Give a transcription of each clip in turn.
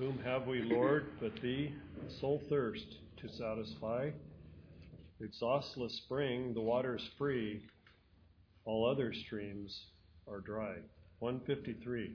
Whom have we, Lord, but Thee, sole thirst to satisfy? Exhaustless spring, the water's free, all other streams are dry. 153.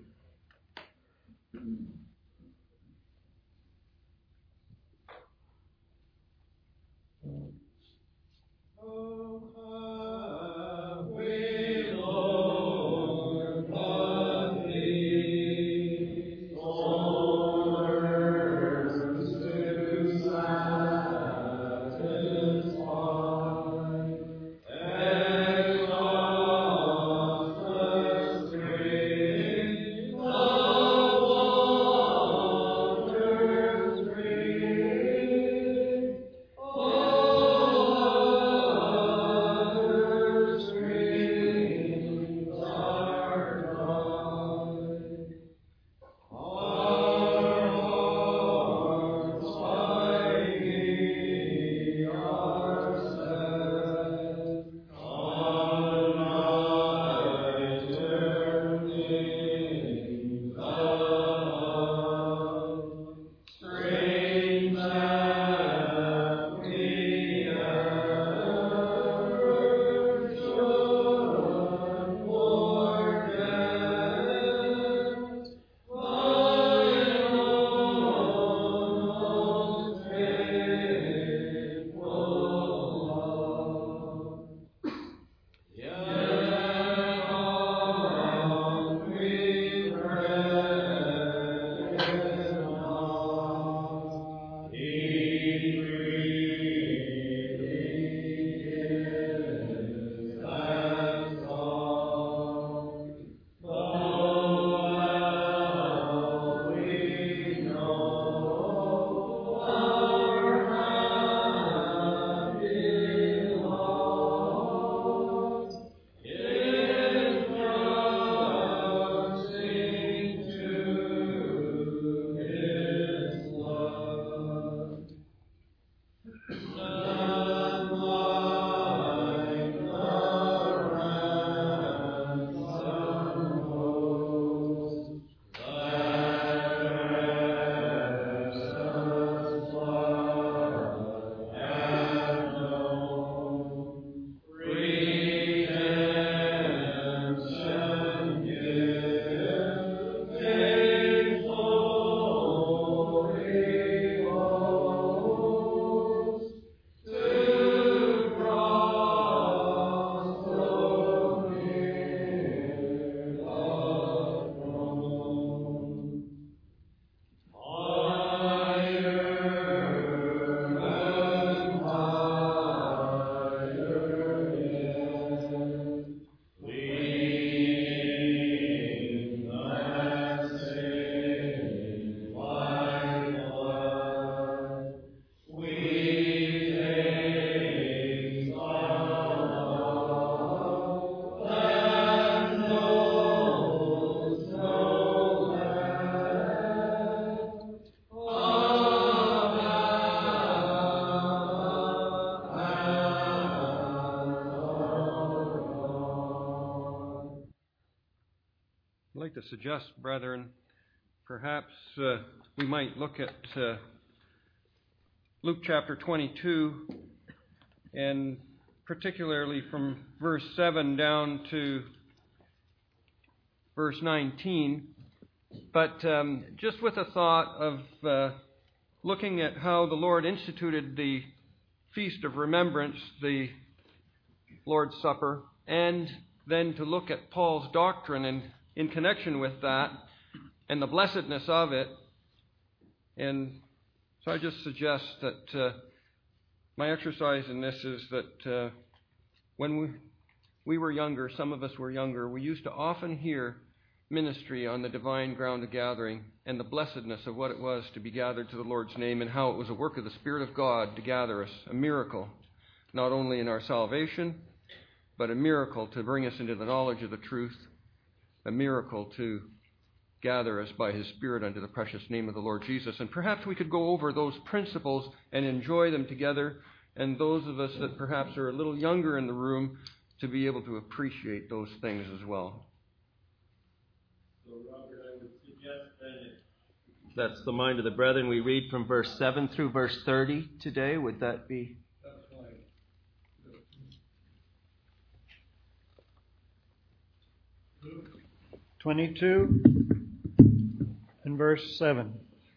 I'd like to suggest, brethren, perhaps we might look at Luke chapter 22, and particularly from verse 7 down to verse 19, but just with a thought of looking at how the Lord instituted the Feast of Remembrance, the Lord's Supper, and then to look at Paul's doctrine and in connection with that and the blessedness of it. And so I just suggest that my exercise in this is that when we were younger, some of us were younger, we used to often hear ministry on the divine ground of gathering and the blessedness of what it was to be gathered to the Lord's name and how it was a work of the Spirit of God to gather us, a miracle, not only in our salvation, but a miracle to bring us into the knowledge of the truth, a miracle to gather us by His Spirit unto the precious name of the Lord Jesus. And perhaps we could go over those principles and enjoy them together, and those of us that perhaps are a little younger in the room to be able to appreciate those things as well. So, Robert, I would suggest that that's the mind of the brethren. We read from verse 7 through verse 30 today. Would that be? 22 and verse 7.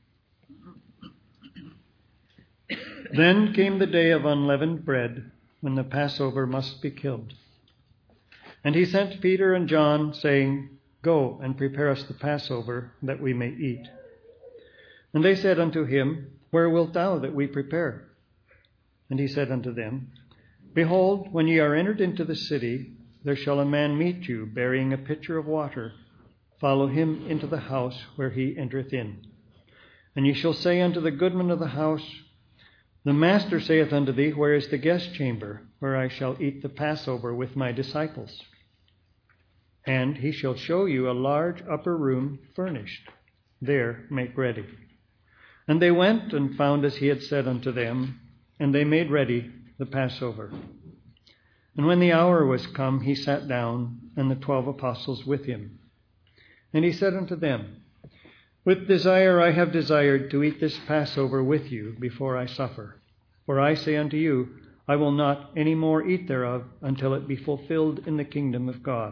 Then came the day of unleavened bread, when the Passover must be killed. And he sent Peter and John, saying, Go and prepare us the Passover, that we may eat. And they said unto him, Where wilt thou that we prepare? And he said unto them, Behold, when ye are entered into the city, there shall a man meet you, bearing a pitcher of water. Follow him into the house where he entereth in. And ye shall say unto the goodman of the house, The master saith unto thee, Where is the guest chamber, where I shall eat the Passover with my disciples? And he shall show you a large upper room furnished. There make ready. And they went and found as he had said unto them, and they made ready the Passover. And when the hour was come, he sat down, and the 12 apostles with him. And he said unto them, With desire I have desired to eat this Passover with you before I suffer. For I say unto you, I will not any more eat thereof until it be fulfilled in the kingdom of God.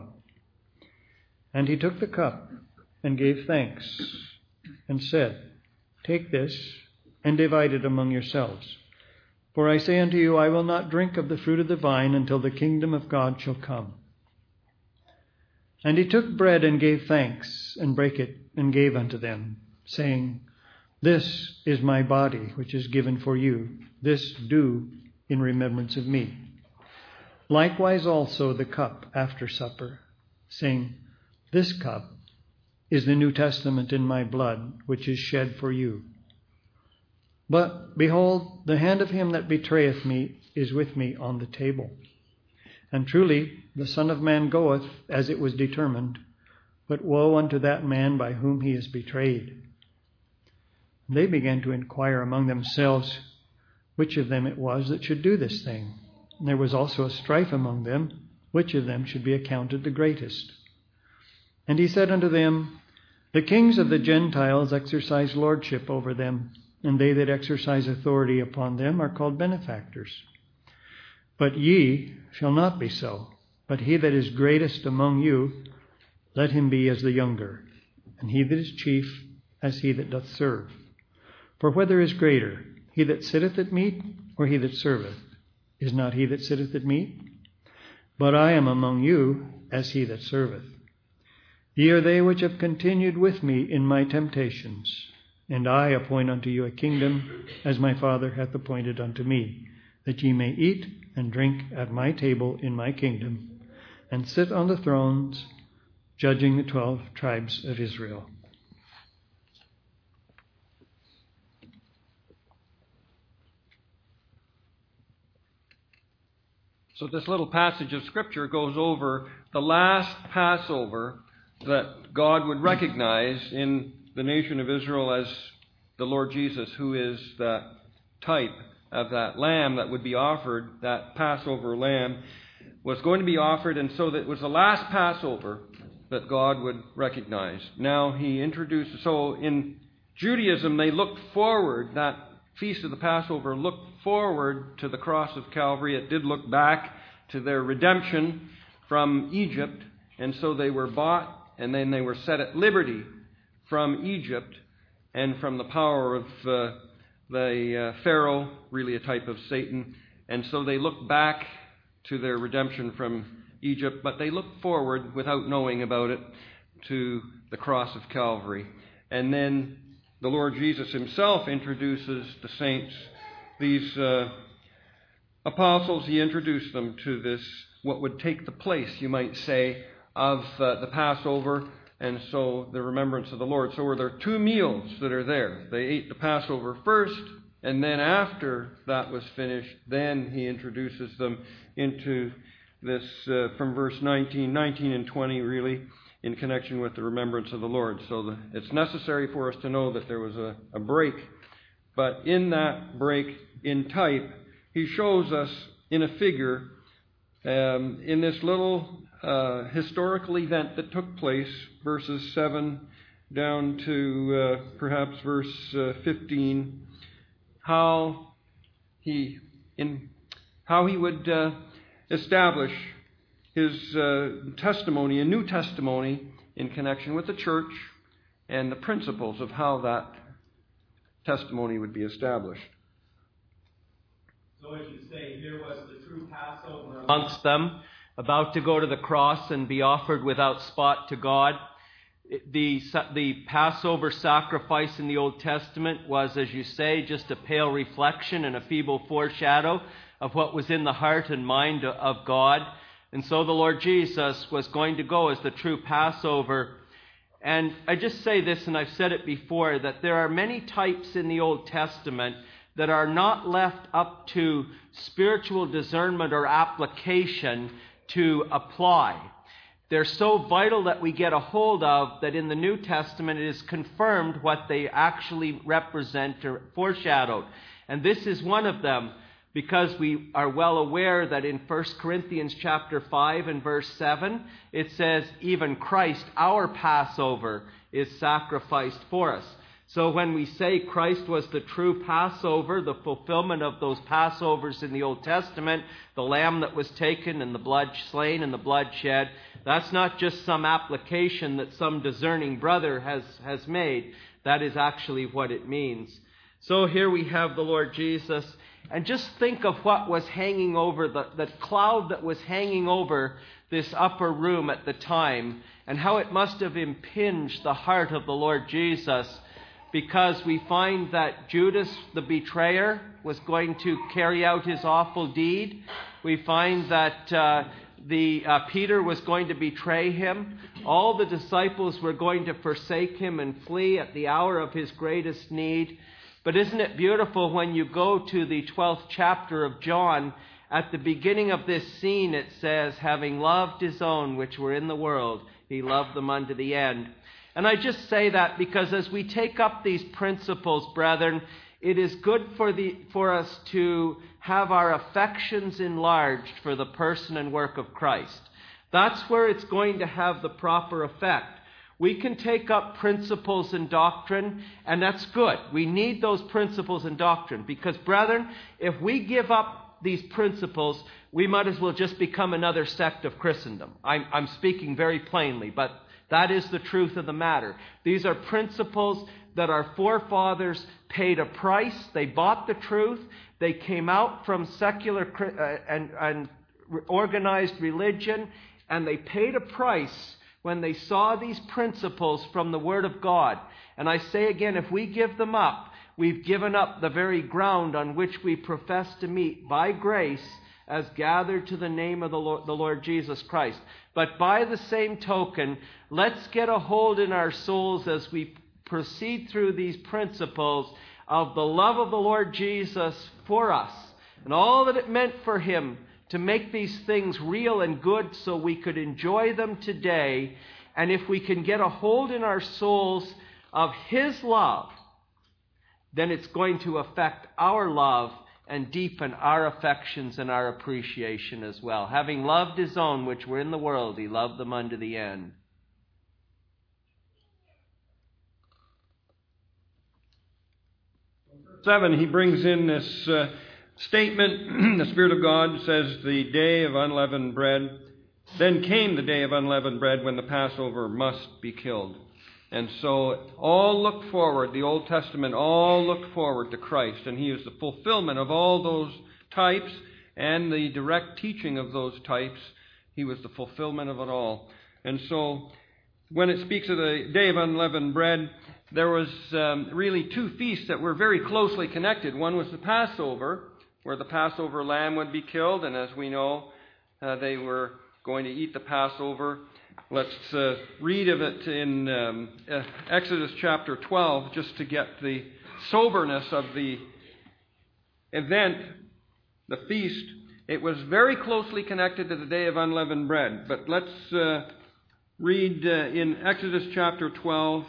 And he took the cup and gave thanks and said, Take this and divide it among yourselves. For I say unto you, I will not drink of the fruit of the vine until the kingdom of God shall come. And he took bread and gave thanks, and brake it, and gave unto them, saying, This is my body, which is given for you. This do in remembrance of me. Likewise also the cup after supper, saying, This cup is the New Testament in my blood, which is shed for you. But, behold, the hand of him that betrayeth me is with me on the table. And truly, the Son of Man goeth as it was determined, but woe unto that man by whom he is betrayed. And they began to inquire among themselves which of them it was that should do this thing. And there was also a strife among them, which of them should be accounted the greatest. And he said unto them, The kings of the Gentiles exercise lordship over them, and they that exercise authority upon them are called benefactors. But ye shall not be so. But he that is greatest among you, let him be as the younger, and he that is chief as he that doth serve. For whether is greater, he that sitteth at meat, or he that serveth? Is not he that sitteth at meat? But I am among you as he that serveth. Ye are they which have continued with me in my temptations, and I appoint unto you a kingdom, as my Father hath appointed unto me, that ye may eat and drink at my table in my kingdom, and sit on the thrones, judging the 12 tribes of Israel. So this little passage of Scripture goes over the last Passover that God would recognize in the nation of Israel as the Lord Jesus, who is that type of that lamb that would be offered. That Passover lamb was going to be offered, and so that it was the last Passover that God would recognize. Now he introduces, so in Judaism they looked forward, that feast of the Passover looked forward to the cross of Calvary. It did look back to their redemption from Egypt, and so they were bought and then they were set at liberty from Egypt and from the power of the Pharaoh, really a type of Satan. And so they look back to their redemption from Egypt, but they look forward, without knowing about it, to the cross of Calvary. And then the Lord Jesus himself introduces the saints, these apostles, he introduced them to this, what would take the place, you might say, of the Passover, and so the remembrance of the Lord. So there are two meals that are there. They ate the Passover first, and then after that was finished, then he introduces them into this, from verse 19 and 20 really, in connection with the remembrance of the Lord. So it's necessary for us to know that there was a break. But in that break, in type, he shows us in a figure, in this little historical event that took place, verses 7 down to perhaps verse 15, how he would establish his testimony, a new testimony in connection with the church and the principles of how that testimony would be established. So as you say, here was the true Passover amongst them, about to go to the cross and be offered without spot to God. The Passover sacrifice in the Old Testament was, as you say, just a pale reflection and a feeble foreshadow of what was in the heart and mind of God. And so the Lord Jesus was going to go as the true Passover. And I just say this, and I've said it before, that there are many types in the Old Testament that are not left up to spiritual discernment or application to apply. They're so vital that we get a hold of that in the New Testament it is confirmed what they actually represent or foreshadowed. And this is one of them, because we are well aware that in 1 Corinthians chapter 5 and verse 7, it says, even Christ, our Passover, is sacrificed for us. So when we say Christ was the true Passover, the fulfillment of those Passovers in the Old Testament, the lamb that was taken and the blood slain and the blood shed, that's not just some application that some discerning brother has made. That is actually what it means. So here we have the Lord Jesus. And just think of what was hanging over, the cloud that was hanging over this upper room at the time, and how it must have impinged the heart of the Lord Jesus, because we find that Judas, the betrayer, was going to carry out his awful deed. We find that Peter was going to betray him. All the disciples were going to forsake him and flee at the hour of his greatest need. But isn't it beautiful when you go to the 12th chapter of John, at the beginning of this scene it says, having loved his own which were in the world, he loved them unto the end. And I just say that because as we take up these principles, brethren, it is good for us to have our affections enlarged for the person and work of Christ. That's where it's going to have the proper effect. We can take up principles and doctrine, and that's good. We need those principles and doctrine because, brethren, if we give up these principles, we might as well just become another sect of Christendom. I'm speaking very plainly, but that is the truth of the matter. These are principles that our forefathers paid a price. They bought the truth. They came out from secular and organized religion, and they paid a price when they saw these principles from the Word of God. And I say again, if we give them up, we've given up the very ground on which we profess to meet by grace as gathered to the name of the Lord Jesus Christ. But by the same token, let's get a hold in our souls as we proceed through these principles of the love of the Lord Jesus for us and all that it meant for him to make these things real and good so we could enjoy them today. And if we can get a hold in our souls of his love, then it's going to affect our love and deepen our affections and our appreciation as well. Having loved his own which were in the world, he loved them unto the end. Verse 7, he brings in this statement. The Spirit of God says, the day of unleavened bread. Then came the day of unleavened bread when the Passover must be killed. And so all look forward, the Old Testament all look forward to Christ, and he is the fulfillment of all those types and the direct teaching of those types. He was the fulfillment of it all. And so when it speaks of the day of unleavened bread, there was really two feasts that were very closely connected. One was the Passover, where the Passover lamb would be killed, and as we know, they were going to eat the Passover. Let's read of it in Exodus chapter 12, just to get the soberness of the event, the feast. It was very closely connected to the day of unleavened bread. But let's read in Exodus chapter 12,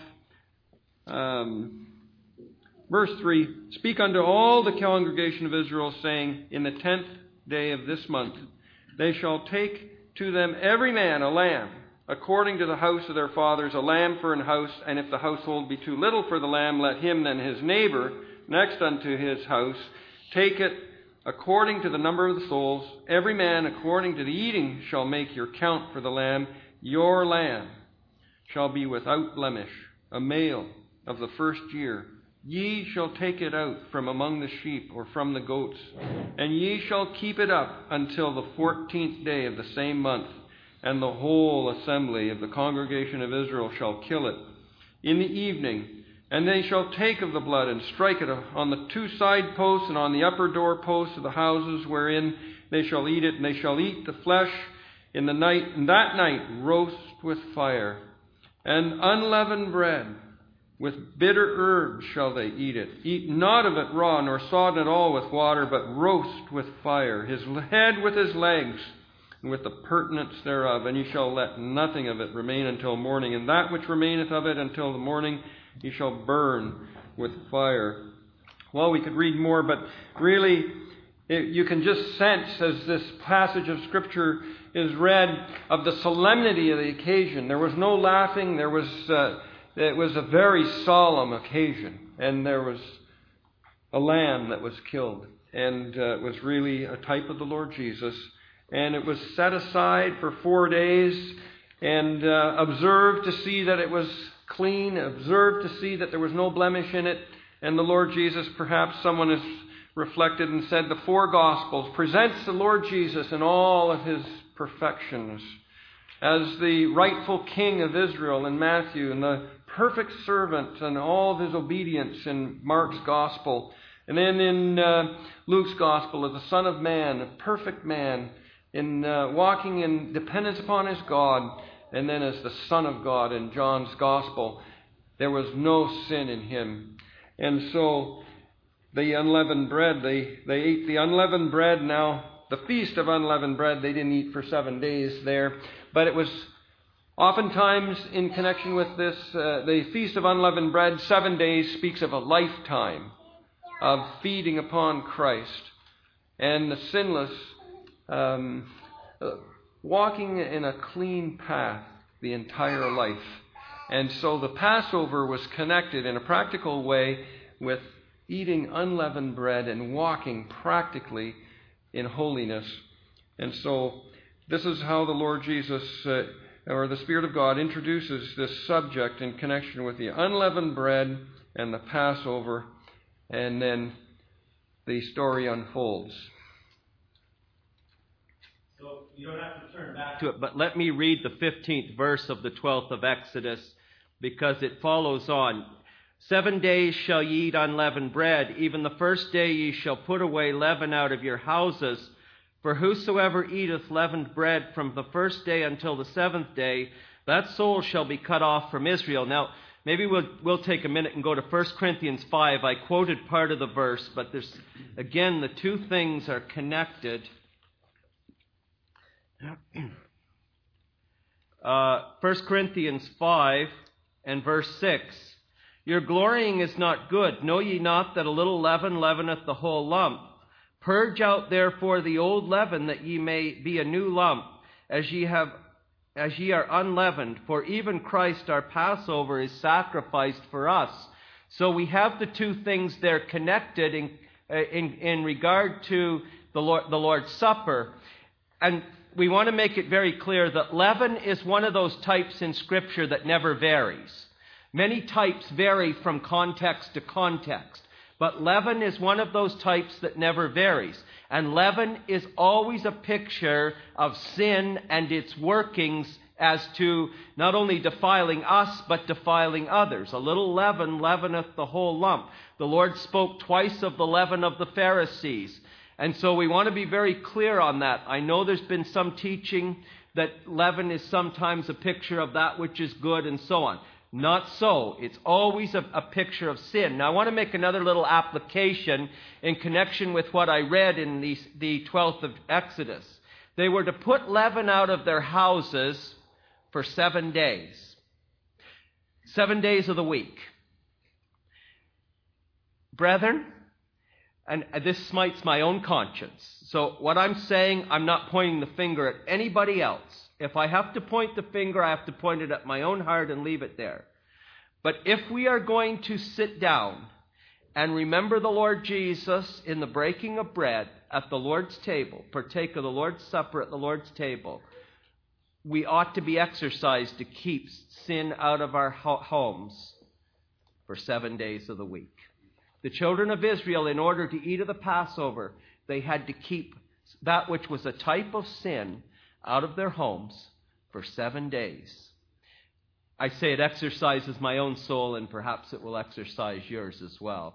verse 3, speak unto all the congregation of Israel, saying, in the 10th day of this month, they shall take to them every man a lamb according to the house of their fathers, a lamb for an house, and if the household be too little for the lamb, let him then his neighbor next unto his house take it according to the number of the souls. Every man according to the eating shall make your count for the lamb. Your lamb shall be without blemish, a male of the first year. Ye shall take it out from among the sheep or from the goats, and ye shall keep it up until the 14th day of the same month, and the whole assembly of the congregation of Israel shall kill it in the evening. And they shall take of the blood and strike it on the two side posts and on the upper door posts of the houses wherein they shall eat it, and they shall eat the flesh in the night, and that night roast with fire, and unleavened bread. With bitter herbs shall they eat it. Eat not of it raw, nor sodden at all with water, but roast with fire, his head with his legs, and with the purtenance thereof. And ye shall let nothing of it remain until morning. And that which remaineth of it until the morning ye shall burn with fire. Well, we could read more, but really you can just sense as this passage of Scripture is read of the solemnity of the occasion. There was no laughing. It was a very solemn occasion, and there was a lamb that was killed, and it was really a type of the Lord Jesus, and it was set aside for 4 days and observed to see that it was clean, observed to see that there was no blemish in it, and the Lord Jesus, perhaps someone has reflected and said, the 4 Gospels presents the Lord Jesus in all of his perfections as the rightful King of Israel in Matthew, and the perfect servant and all of his obedience in Mark's Gospel. And then in Luke's Gospel as the Son of Man, a perfect man, in walking in dependence upon his God. And then as the Son of God in John's Gospel, there was no sin in him. And so the unleavened bread, they ate the unleavened bread. Now, the Feast of Unleavened Bread, they didn't eat for 7 days there. But it was oftentimes in connection with this, the Feast of Unleavened Bread, 7 days speaks of a lifetime of feeding upon Christ and the sinless, walking in a clean path the entire life. And so the Passover was connected in a practical way with eating unleavened bread and walking practically in holiness. And so this is how the Lord Jesus, or the Spirit of God, introduces this subject in connection with the unleavened bread and the Passover, and then the story unfolds. So you don't have to turn back to it, but let me read the 15th verse of the 12th of Exodus, because it follows on. 7 days shall ye eat unleavened bread. Even the first day ye shall put away leaven out of your houses. For whosoever eateth leavened bread from the first day until the 7th day, that soul shall be cut off from Israel. Now, maybe we'll take a minute and go to 1 Corinthians 5. I quoted part of the verse, but there's, again, the two things are connected. 1 Corinthians 5 and verse 6. Your glorying is not good. Know ye not that a little leaven leaveneth the whole lump? Purge out therefore the old leaven, that ye may be a new lump, as ye are unleavened. For even Christ our Passover is sacrificed for us. So we have the two things there connected in regard to the Lord's Supper. And we want to make it very clear that leaven is one of those types in Scripture that never varies. Many types vary from context to context, but leaven is one of those types that never varies. And leaven is always a picture of sin and its workings as to not only defiling us, but defiling others. A little leaven leaveneth the whole lump. The Lord spoke twice of the leaven of the Pharisees. And so we want to be very clear on that. I know there's been some teaching that leaven is sometimes a picture of that which is good and so on. Not so. It's always a picture of sin. Now, I want to make another little application in connection with what I read in the 12th of Exodus. They were to put leaven out of their houses for 7 days. 7 days of the week. Brethren, And this smites my own conscience. So what I'm saying, I'm not pointing the finger at anybody else. If I have to point the finger, I have to point it at my own heart and leave it there. But if we are going to sit down and remember the Lord Jesus in the breaking of bread at the Lord's table, partake of the Lord's Supper at the Lord's table, we ought to be exercised to keep sin out of our homes for 7 days of the week. The children of Israel, in order to eat of the Passover, they had to keep that which was a type of sin out of their homes for 7 days. I say it exercises my own soul, and perhaps it will exercise yours as well.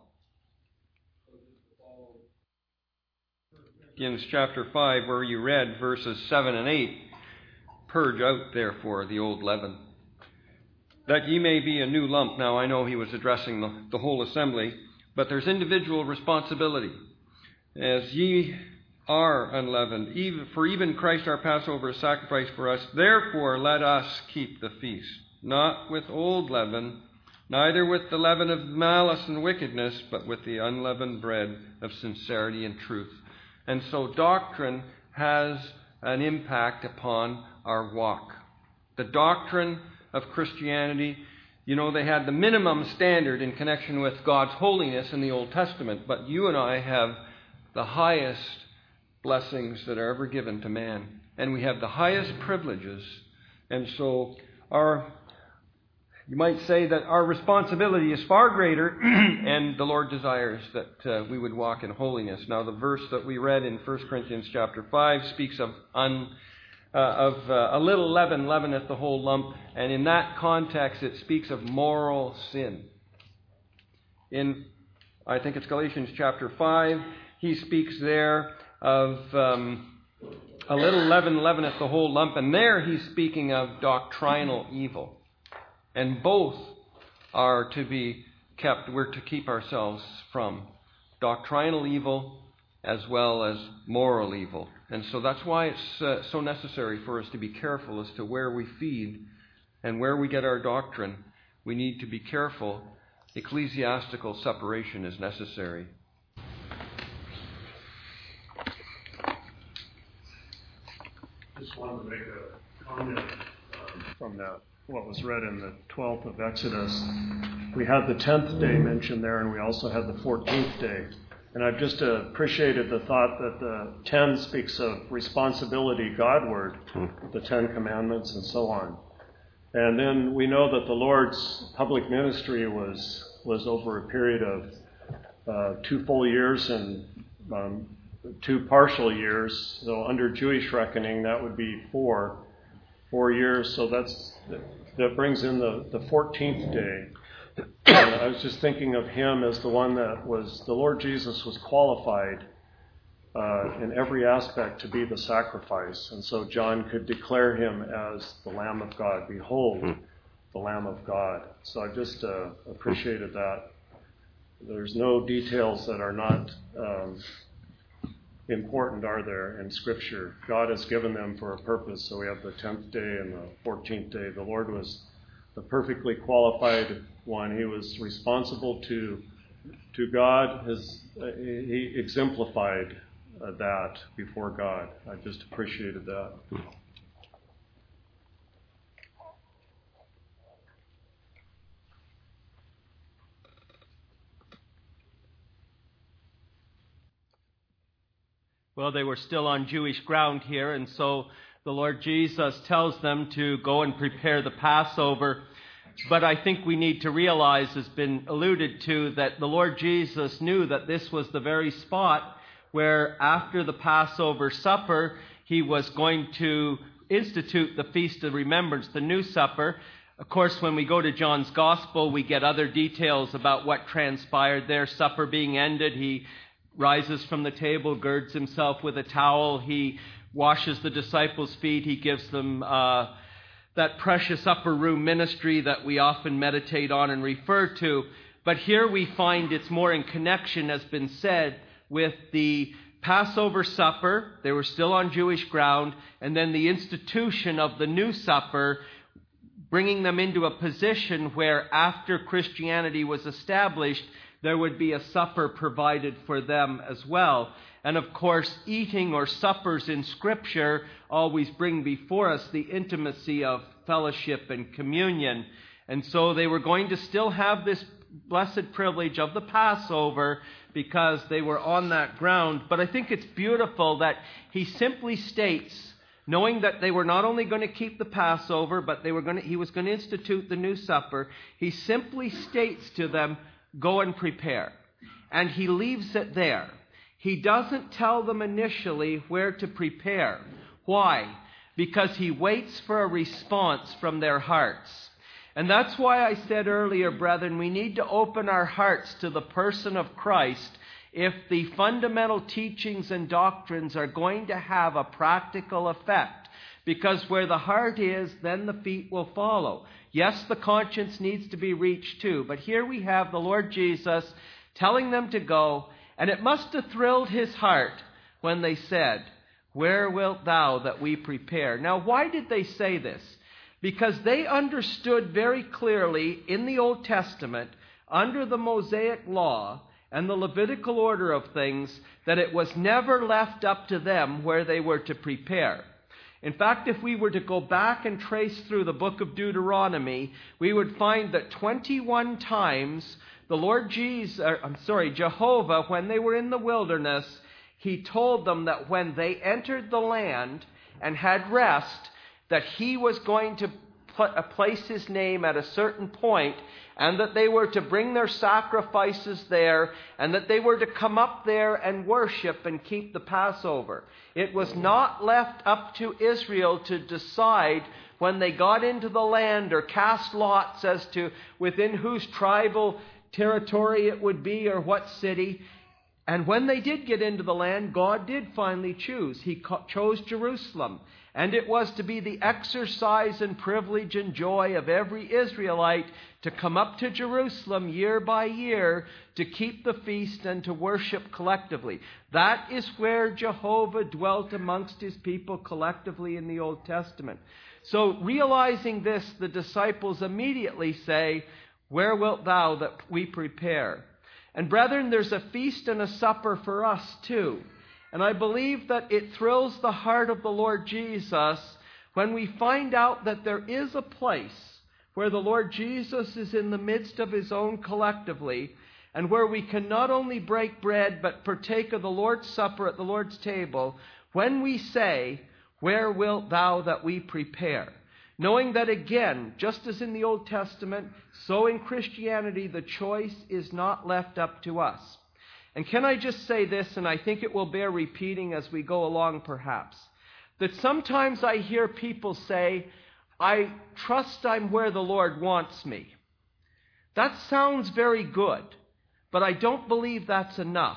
Philippians chapter 5, where you read verses 7 and 8, "Purge out, therefore, the old leaven, that ye may be a new lump." Now, I know he was addressing the whole assembly, but there's individual responsibility. "As ye are unleavened, for even Christ our Passover is sacrificed for us. Therefore let us keep the feast, not with old leaven, neither with the leaven of malice and wickedness, but with the unleavened bread of sincerity and truth." And so doctrine has an impact upon our walk. The doctrine of Christianity, they had the minimum standard in connection with God's holiness in the Old Testament, but you and I have the highest blessings that are ever given to man, and we have the highest privileges. And so you might say that our responsibility is far greater, and the Lord desires that we would walk in holiness. Now, the verse that we read in 1 Corinthians chapter 5 speaks of a little leaven leaveneth the whole lump, and in that context it speaks of moral sin. In, I think it's Galatians chapter 5, he speaks there of a little leaven leaveneth the whole lump, and there he's speaking of doctrinal evil. And both are to be kept, we're to keep ourselves from doctrinal evil as well as moral evil. And so that's why it's so necessary for us to be careful as to where we feed and where we get our doctrine. We need to be careful. Ecclesiastical separation is necessary. Just wanted to make a comment from that, what was read in the 12th of Exodus. We had the 10th day mentioned there, and we also had the 14th day. And I've just appreciated the thought that the 10 speaks of responsibility Godward, the 10 commandments and so on. And then we know that the Lord's public ministry was over a period of 2 full years and 2 partial years. So under Jewish reckoning, that would be 4 years. So that brings in the 14th day. I was just thinking of him as the one that the Lord Jesus was qualified in every aspect to be the sacrifice. And so John could declare him as the Lamb of God. Behold, the Lamb of God. So I just appreciated that. There's no details that are not important, are there, in Scripture? God has given them for a purpose. So we have the 10th day and the 14th day. The Lord was the perfectly qualified one. He was responsible to God. He exemplified that before God. I just appreciated that. Well, they were still on Jewish ground here, and so the Lord Jesus tells them to go and prepare the Passover. But I think we need to realize, has been alluded to, that the Lord Jesus knew that this was the very spot where after the Passover supper, he was going to institute the Feast of Remembrance, the new supper. Of course, when we go to John's Gospel, we get other details about what transpired there. Supper being ended, he rises from the table, girds himself with a towel, he washes the disciples' feet, he gives them that precious upper room ministry that we often meditate on and refer to. But here we find it's more in connection, as been said, with the Passover supper. They were still on Jewish ground, and then the institution of the new supper, bringing them into a position where after Christianity was established, there would be a supper provided for them as well. And of course, eating or suppers in Scripture always bring before us the intimacy of fellowship and communion. And so they were going to still have this blessed privilege of the Passover because they were on that ground. But I think it's beautiful that he simply states, knowing that they were not only going to keep the Passover, but he was going to institute the new supper, he simply states to them, go and prepare. And he leaves it there. He doesn't tell them initially where to prepare. Why? Because he waits for a response from their hearts. And that's why I said earlier, brethren, we need to open our hearts to the person of Christ if the fundamental teachings and doctrines are going to have a practical effect. Because where the heart is, then the feet will follow. Yes, the conscience needs to be reached too. But here we have the Lord Jesus telling them to go. And it must have thrilled his heart when they said, where wilt thou that we prepare? Now, why did they say this? Because they understood very clearly in the Old Testament, under the Mosaic law and the Levitical order of things, that it was never left up to them where they were to prepare. In fact, if we were to go back and trace through the book of Deuteronomy, we would find that 21 times Jehovah, when they were in the wilderness, he told them that when they entered the land and had rest, that he was going to place his name at a certain point, and that they were to bring their sacrifices there, and that they were to come up there and worship and keep the Passover. It was not left up to Israel to decide when they got into the land or cast lots as to within whose tribal territory it would be or what city. And when they did get into the land, God did finally choose. He chose Jerusalem. And it was to be the exercise and privilege and joy of every Israelite to come up to Jerusalem year by year to keep the feast and to worship collectively. That is where Jehovah dwelt amongst his people collectively in the Old Testament. So realizing this, the disciples immediately say, where wilt thou that we prepare? And brethren, there's a feast and a supper for us too. And I believe that it thrills the heart of the Lord Jesus when we find out that there is a place where the Lord Jesus is in the midst of his own collectively, and where we can not only break bread but partake of the Lord's Supper at the Lord's table when we say, where wilt thou that we prepare? Knowing that again, just as in the Old Testament, so in Christianity, the choice is not left up to us. And can I just say this, and I think it will bear repeating as we go along perhaps, that sometimes I hear people say, I trust I'm where the Lord wants me. That sounds very good, but I don't believe that's enough.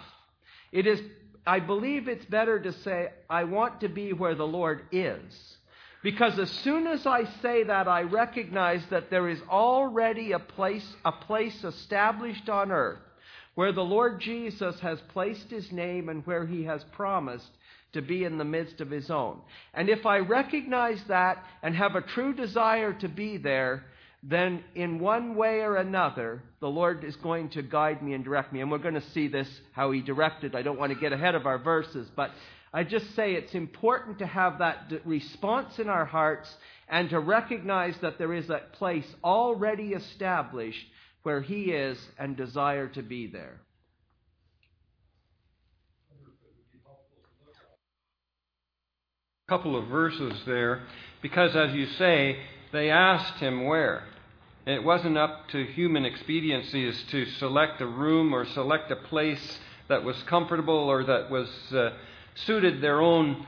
I believe it's better to say, I want to be where the Lord is. Because as soon as I say that, I recognize that there is already a place established on earth where the Lord Jesus has placed his name and where he has promised to be in the midst of his own. And if I recognize that and have a true desire to be there, then in one way or another, the Lord is going to guide me and direct me. And we're going to see this, how he directed. I don't want to get ahead of our verses, but I just say it's important to have that response in our hearts and to recognize that there is a place already established where he is and desire to be there. A couple of verses there, because as you say, they asked him where. It wasn't up to human expediencies to select a room or select a place that was comfortable or that was suited their own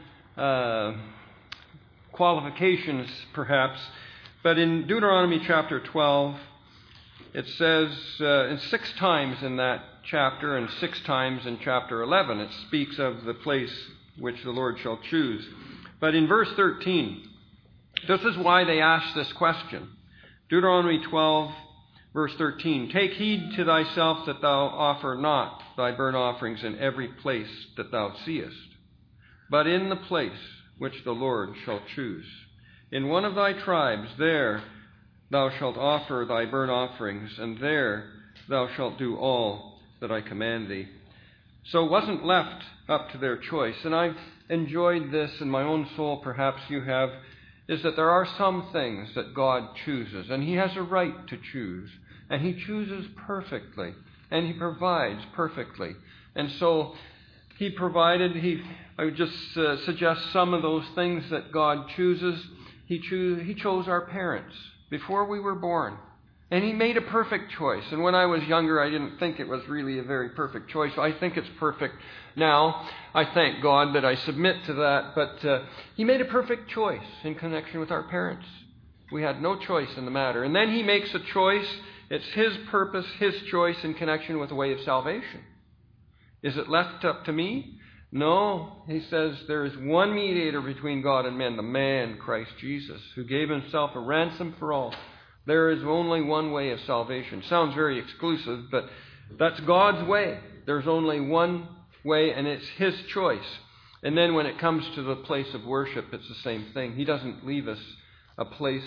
qualifications, perhaps. But in Deuteronomy chapter 12, it says 6 times in that chapter and 6 times in chapter 11, it speaks of the place which the Lord shall choose. But in verse 13, this is why they asked this question. Deuteronomy 12, verse 13, take heed to thyself that thou offer not thy burnt offerings in every place that thou seest, but in the place which the Lord shall choose. In one of thy tribes there thou shalt offer thy burnt offerings, and there thou shalt do all that I command thee. So it wasn't left up to their choice. And I've enjoyed this in my own soul, perhaps you have, is that there are some things that God chooses, and He has a right to choose. And He chooses perfectly, and He provides perfectly. And so He provided, I would just suggest some of those things that God chooses. He chose our parents before we were born. And He made a perfect choice. And when I was younger, I didn't think it was really a very perfect choice. I think it's perfect now. I thank God that I submit to that. But He made a perfect choice in connection with our parents. We had no choice in the matter. And then He makes a choice. It's His purpose, His choice in connection with the way of salvation. Is it left up to me? No. He says there is one mediator between God and men, the man, Christ Jesus, who gave Himself a ransom for all. There is only one way of salvation. Sounds very exclusive, but that's God's way. There's only one way, and it's His choice. And then when it comes to the place of worship, it's the same thing. He doesn't leave us a place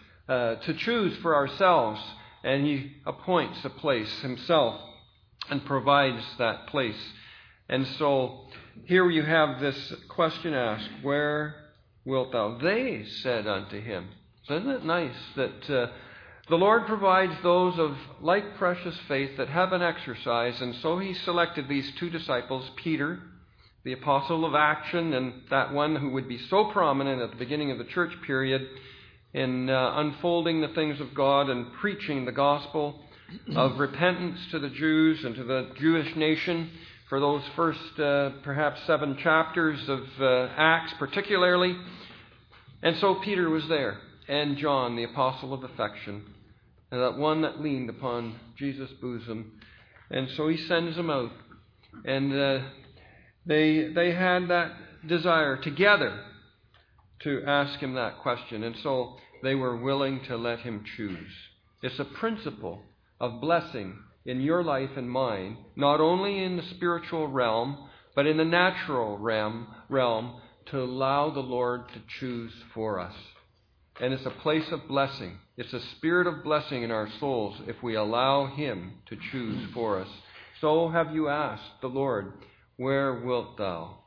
to choose for ourselves, and He appoints a place Himself and provides that place. And so here you have this question asked, where wilt thou? They said unto Him. So isn't it nice that the Lord provides those of like precious faith that have an exercise, and so He selected these two disciples, Peter, the apostle of action, and that one who would be so prominent at the beginning of the church period in unfolding the things of God and preaching the gospel of repentance to the Jews and to the Jewish nation for those first perhaps 7 chapters of Acts particularly. And so Peter was there, and John, the apostle of affection, and that one that leaned upon Jesus' bosom. And so He sends them out. And they had that desire together to ask Him that question. And so they were willing to let Him choose. It's a principle of blessing in your life and mine, not only in the spiritual realm, but in the natural realm, to allow the Lord to choose for us. And it's a place of blessing. It's a spirit of blessing in our souls if we allow Him to choose for us. So have you asked the Lord, where wilt thou?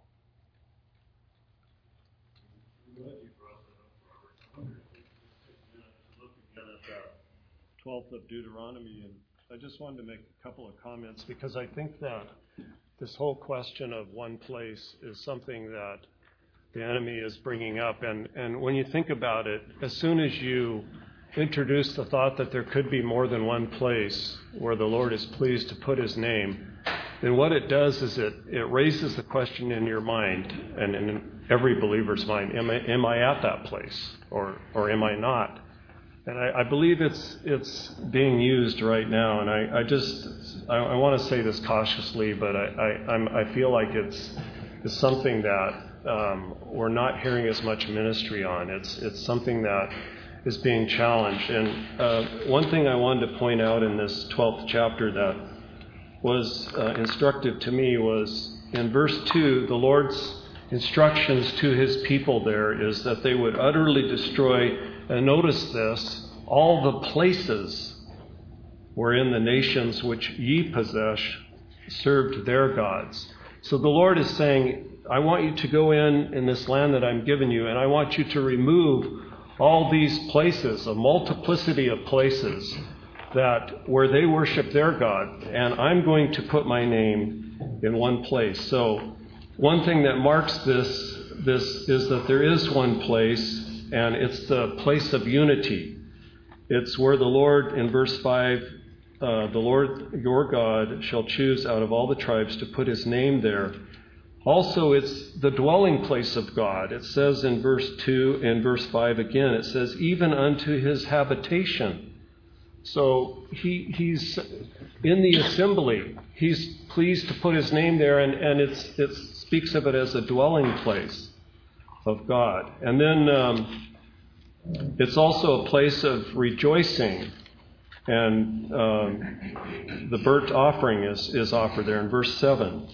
I'm glad you brought that up, Robert. I'm looking at 12th of Deuteronomy, and I just wanted to make a couple of comments because I think that this whole question of one place is something that the enemy is bringing up. And when you think about it, as soon as you introduce the thought that there could be more than one place where the Lord is pleased to put His name, then what it does is it raises the question in your mind and in every believer's mind, am I at that place or am I not? And I believe it's being used right now, and I want to say this cautiously, but I feel like it's something that we're not hearing as much ministry on. It's something that is being challenged. And one thing I wanted to point out in this 12th chapter that was instructive to me was in verse 2, the Lord's instructions to His people there is that they would utterly destroy, and notice this, all the places wherein the nations which ye possess served their gods. So the Lord is saying, I want you to go in this land that I'm giving you, and I want you to remove all these places, a multiplicity of places that where they worship their God, and I'm going to put my name in one place. So one thing that marks this is that there is one place, and it's the place of unity. It's where the Lord, in verse 5, the Lord your God shall choose out of all the tribes to put His name there. Also, it's the dwelling place of God. It says in verse 2 and verse 5 again, it says, even unto His habitation. So He's in the assembly. He's pleased to put His name there, and it speaks of it as a dwelling place of God. And then it's also a place of rejoicing. And the burnt offering is offered there in verse 7.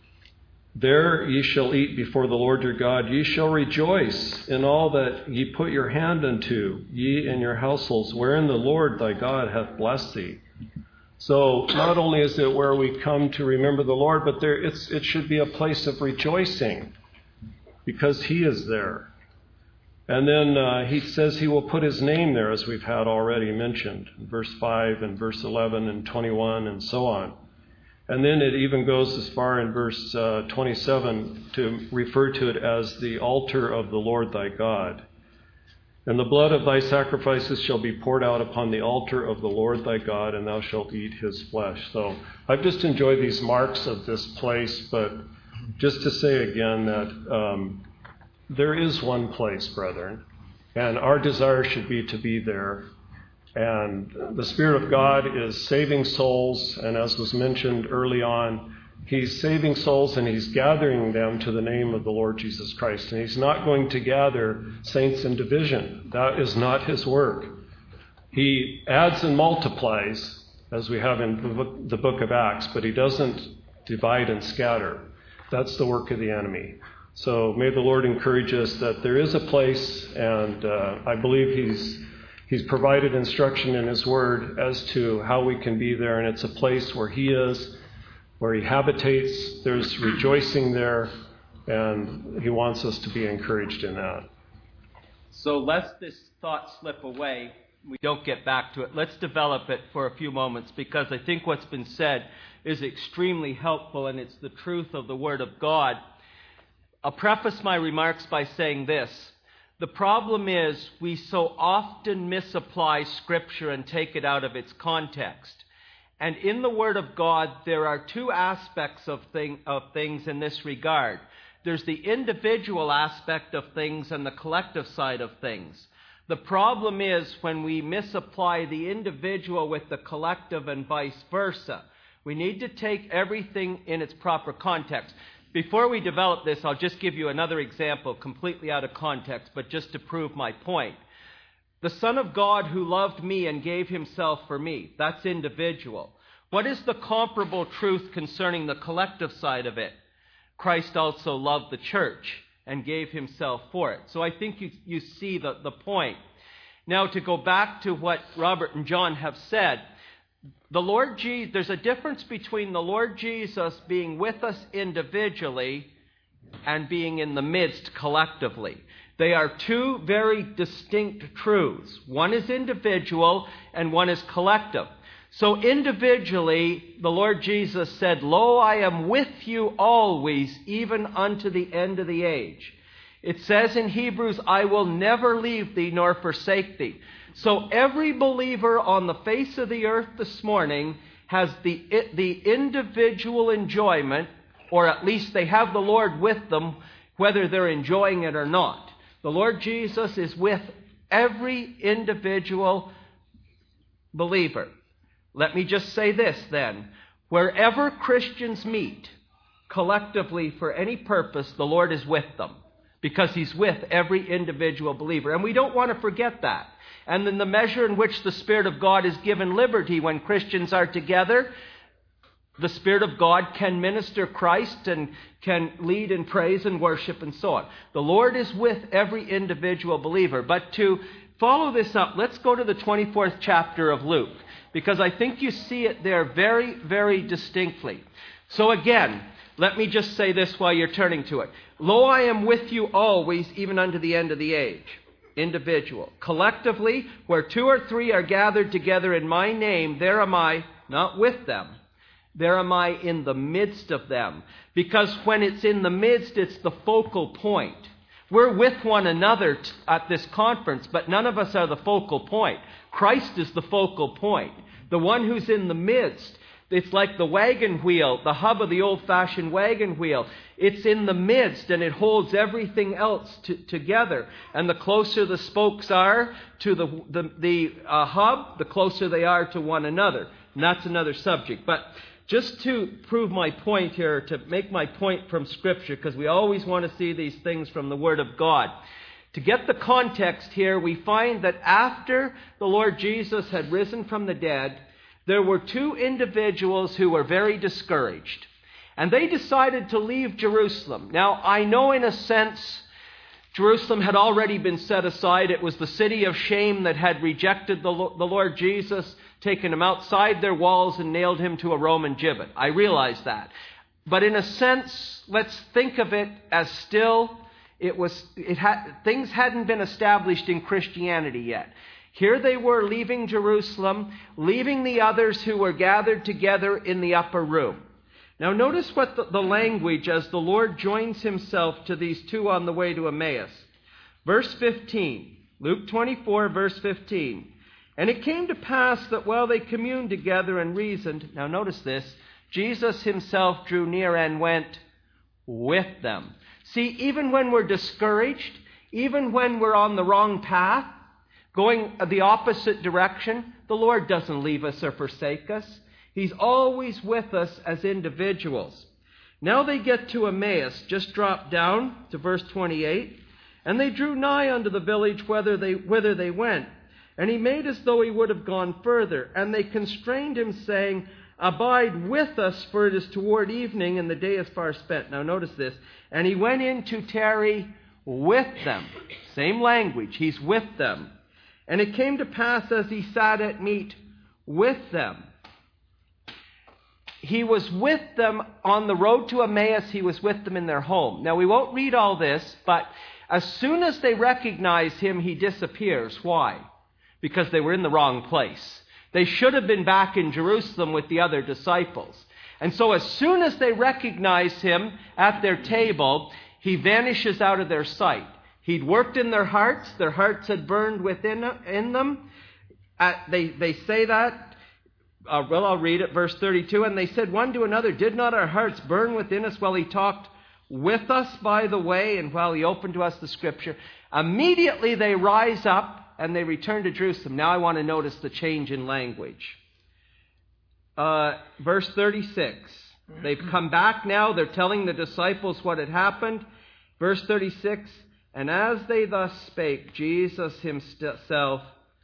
There ye shall eat before the Lord your God. Ye shall rejoice in all that ye put your hand unto, ye and your households, wherein the Lord thy God hath blessed thee. So not only is it where we come to remember the Lord, but it should be a place of rejoicing because He is there. And then He says He will put His name there, as we've had already mentioned, in verse 5 and verse 11 and 21 and so on. And then it even goes as far in verse 27 to refer to it as the altar of the Lord thy God. And the blood of thy sacrifices shall be poured out upon the altar of the Lord thy God, and thou shalt eat his flesh. So I've just enjoyed these marks of this place, but just to say again that there is one place, brethren, and our desire should be to be there. And the Spirit of God is saving souls, and as was mentioned early on, He's saving souls and He's gathering them to the name of the Lord Jesus Christ. And He's not going to gather saints in division. That is not His work. He adds and multiplies, as we have in the book of Acts, but He doesn't divide and scatter. That's the work of the enemy. So may the Lord encourage us that there is a place, and I believe He's provided instruction in His Word as to how we can be there, and it's a place where He is, where He habitates. There's rejoicing there, and He wants us to be encouraged in that. So lest this thought slip away, we don't get back to it. Let's develop it for a few moments, because I think what's been said is extremely helpful, and it's the truth of the Word of God. I'll preface my remarks by saying this. The problem is we so often misapply Scripture and take it out of its context. And in the Word of God, there are two aspects of things in this regard. There's the individual aspect of things and the collective side of things. The problem is when we misapply the individual with the collective and vice versa. We need to take everything in its proper context. Before we develop this, I'll just give you another example, completely out of context, but just to prove my point. The Son of God who loved me and gave Himself for me, that's individual. What is the comparable truth concerning the collective side of it? Christ also loved the church and gave Himself for it. So I think you see the point. Now, to go back to what Robert and John have said, there's a difference between the Lord Jesus being with us individually and being in the midst collectively. They are two very distinct truths. One is individual and one is collective. So individually, the Lord Jesus said, "Lo, I am with you always, even unto the end of the age." It says in Hebrews, "I will never leave thee nor forsake thee." So every believer on the face of the earth this morning has the individual enjoyment, or at least they have the Lord with them, whether they're enjoying it or not. The Lord Jesus is with every individual believer. Let me just say this then. Wherever Christians meet collectively for any purpose, the Lord is with them, because He's with every individual believer. And we don't want to forget that. And in the measure in which the Spirit of God is given liberty when Christians are together, the Spirit of God can minister Christ and can lead in praise and worship and so on. The Lord is with every individual believer. But to follow this up, let's go to the 24th chapter of Luke, because I think you see it there very, very distinctly. So again, let me just say this while you're turning to it. "Lo, I am with you always, even unto the end of the age." Individual. Collectively, where two or three are gathered together in my name, there am I, not with them. There am I in the midst of them. Because when it's in the midst, it's the focal point. We're with one another at this conference, but none of us are the focal point. Christ is the focal point. The one who's in the midst. It's like the wagon wheel, the hub of the old-fashioned wagon wheel. It's in the midst, and it holds everything else together. And the closer the spokes are to the hub, the closer they are to one another. And that's another subject. But just to prove my point here, to make my point from Scripture, because we always want to see these things from the Word of God. To get the context here, we find that after the Lord Jesus had risen from the dead, there were two individuals who were very discouraged. And they decided to leave Jerusalem. Now, I know in a sense Jerusalem had already been set aside. It was the city of shame that had rejected the Lord Jesus, taken him outside their walls and nailed him to a Roman gibbet. I realize that. But in a sense, let's think of it as still, things hadn't been established in Christianity yet. Here they were leaving Jerusalem, leaving the others who were gathered together in the upper room. Now notice what the language as the Lord joins himself to these two on the way to Emmaus. Verse 15, Luke 24, verse 15. And it came to pass that while they communed together and reasoned, now notice this, Jesus himself drew near and went with them. See, even when we're discouraged, even when we're on the wrong path, going the opposite direction, the Lord doesn't leave us or forsake us. He's always with us as individuals. Now they get to Emmaus. Just drop down to verse 28. And they drew nigh unto the village whither they went. And he made as though he would have gone further. And they constrained him, saying, Abide with us, for it is toward evening, and the day is far spent. Now notice this. And he went in to tarry with them. Same language. He's with them. And it came to pass as he sat at meat with them. He was with them on the road to Emmaus. He was with them in their home. Now, we won't read all this, but as soon as they recognize him, he disappears. Why? Because they were in the wrong place. They should have been back in Jerusalem with the other disciples. And so as soon as they recognize him at their table, he vanishes out of their sight. He'd worked in their hearts. Their hearts had burned within them. They say that. I'll read it, verse 32. And they said one to another, Did not our hearts burn within us while he talked with us by the way and while he opened to us the Scripture? Immediately they rise up and they return to Jerusalem. Now I want to notice the change in language. Verse 36. They've come back now. They're telling the disciples what had happened. Verse 36. And as they thus spake, Jesus himself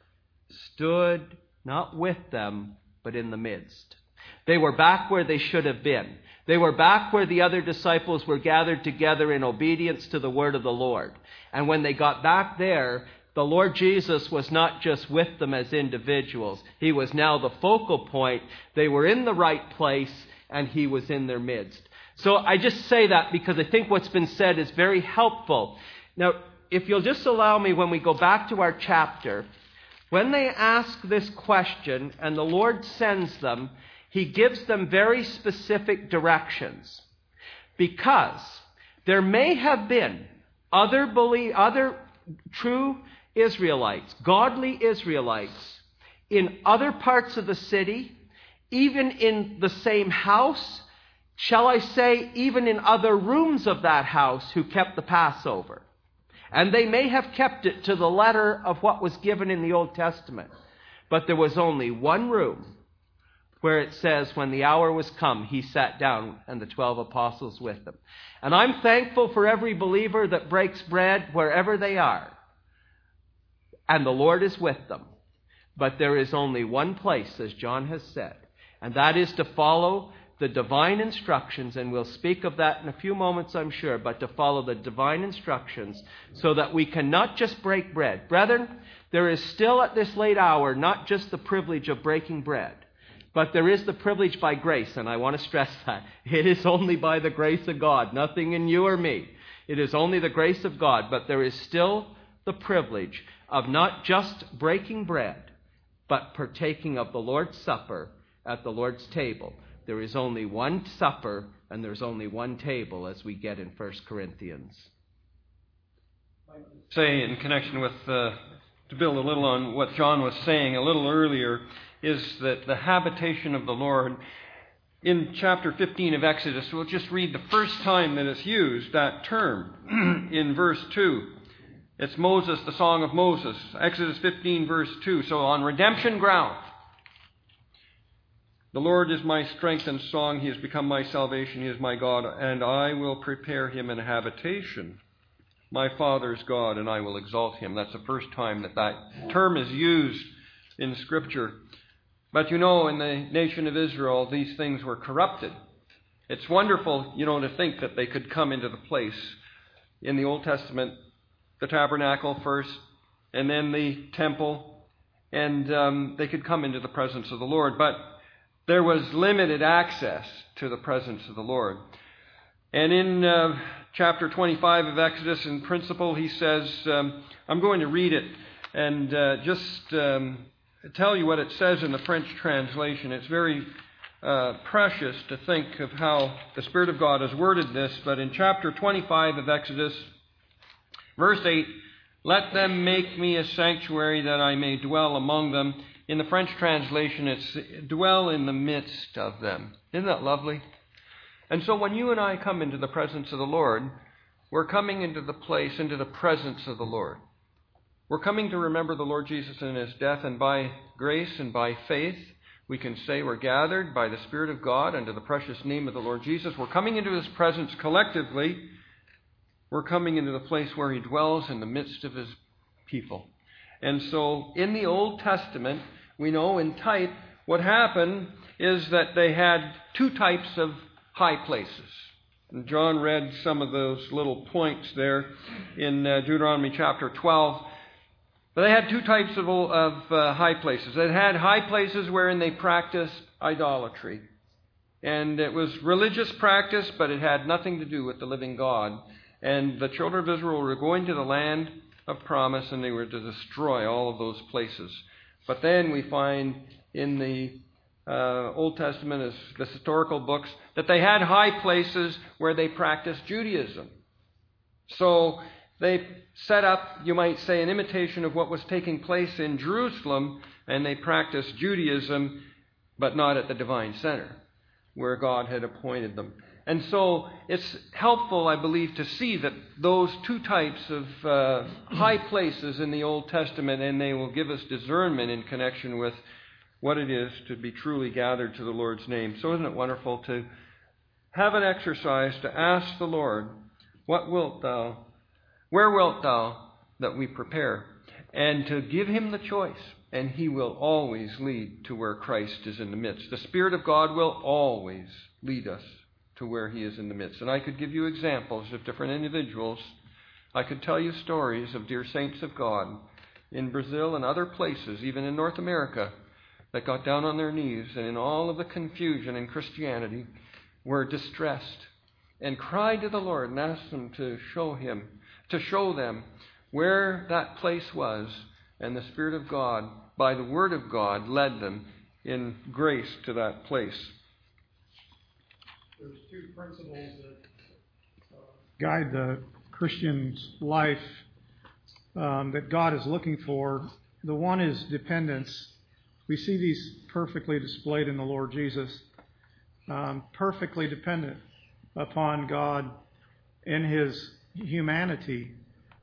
stood not with them, but in the midst. They were back where they should have been. They were back where the other disciples were gathered together in obedience to the word of the Lord. And when they got back there, the Lord Jesus was not just with them as individuals. He was now the focal point. They were in the right place, and he was in their midst. So I just say that because I think what's been said is very helpful. Now, if you'll just allow me, when we go back to our chapter, when they ask this question and the Lord sends them, he gives them very specific directions. Because there may have been other true Israelites, godly Israelites, in other parts of the city, even in the same house, shall I say, even in other rooms of that house, who kept the Passover. And they may have kept it to the letter of what was given in the Old Testament. But there was only one room where it says, when the hour was come, he sat down and the 12 apostles with him. And I'm thankful for every believer that breaks bread wherever they are. And the Lord is with them. But there is only one place, as John has said, and that is to follow the divine instructions, and we'll speak of that in a few moments, I'm sure, but to follow the divine instructions so that we can not just break bread. Brethren, there is still at this late hour not just the privilege of breaking bread, but there is the privilege by grace, and I want to stress that. It is only by the grace of God, nothing in you or me. It is only the grace of God, but there is still the privilege of not just breaking bread, but partaking of the Lord's Supper at the Lord's table. There is only one supper and there's only one table, as we get in 1 Corinthians. Say, in connection with, to build a little on what John was saying a little earlier, is that the habitation of the Lord, in chapter 15 of Exodus, we'll just read the first time that it's used, that term, in verse 2. It's Moses, the Song of Moses, Exodus 15, verse 2. So on redemption ground, the Lord is my strength and song. He has become my salvation. He is my God, and I will prepare him an habitation. My Father's God, and I will exalt him. That's the first time that term is used in Scripture. But in the nation of Israel, these things were corrupted. It's wonderful, to think that they could come into the place in the Old Testament the tabernacle first, and then the temple, and they could come into the presence of the Lord. But there was limited access to the presence of the Lord. And in chapter 25 of Exodus, in principle, he says, I'm going to read it and just tell you what it says in the French translation. It's very precious to think of how the Spirit of God has worded this. But in chapter 25 of Exodus, verse 8, let them make me a sanctuary that I may dwell among them. In the French translation, it's dwell in the midst of them. Isn't that lovely? And so when you and I come into the presence of the Lord, we're coming into the place, into the presence of the Lord. We're coming to remember the Lord Jesus and His death, and by grace and by faith, we can say we're gathered by the Spirit of God under the precious name of the Lord Jesus. We're coming into His presence collectively. We're coming into the place where He dwells in the midst of His people. And so in the Old Testament, we know in type what happened is that they had two types of high places. And John read some of those little points there in Deuteronomy chapter 12. But they had two types of high places. They had high places wherein they practiced idolatry. And it was religious practice, but it had nothing to do with the living God. And the children of Israel were going to the land of promise, and they were to destroy all of those places. But then we find in the Old Testament, as the historical books, that they had high places where they practiced Judaism. So they set up, you might say, an imitation of what was taking place in Jerusalem, and they practiced Judaism, but not at the divine center, where God had appointed them. And so it's helpful, I believe, to see that those two types of high places in the Old Testament, and they will give us discernment in connection with what it is to be truly gathered to the Lord's name. So isn't it wonderful to have an exercise to ask the Lord, what wilt thou, where wilt thou that we prepare? And to give Him the choice, and He will always lead to where Christ is in the midst. The Spirit of God will always lead us to where He is in the midst. And I could give you examples of different individuals. I could tell you stories of dear saints of God in Brazil and other places, even in North America, that got down on their knees and in all of the confusion in Christianity were distressed and cried to the Lord and asked Him to show them where that place was, and the Spirit of God, by the Word of God, led them in grace to that place. There's two principles that guide the Christian's life that God is looking for. The one is dependence. We see these perfectly displayed in the Lord Jesus, perfectly dependent upon God in His humanity.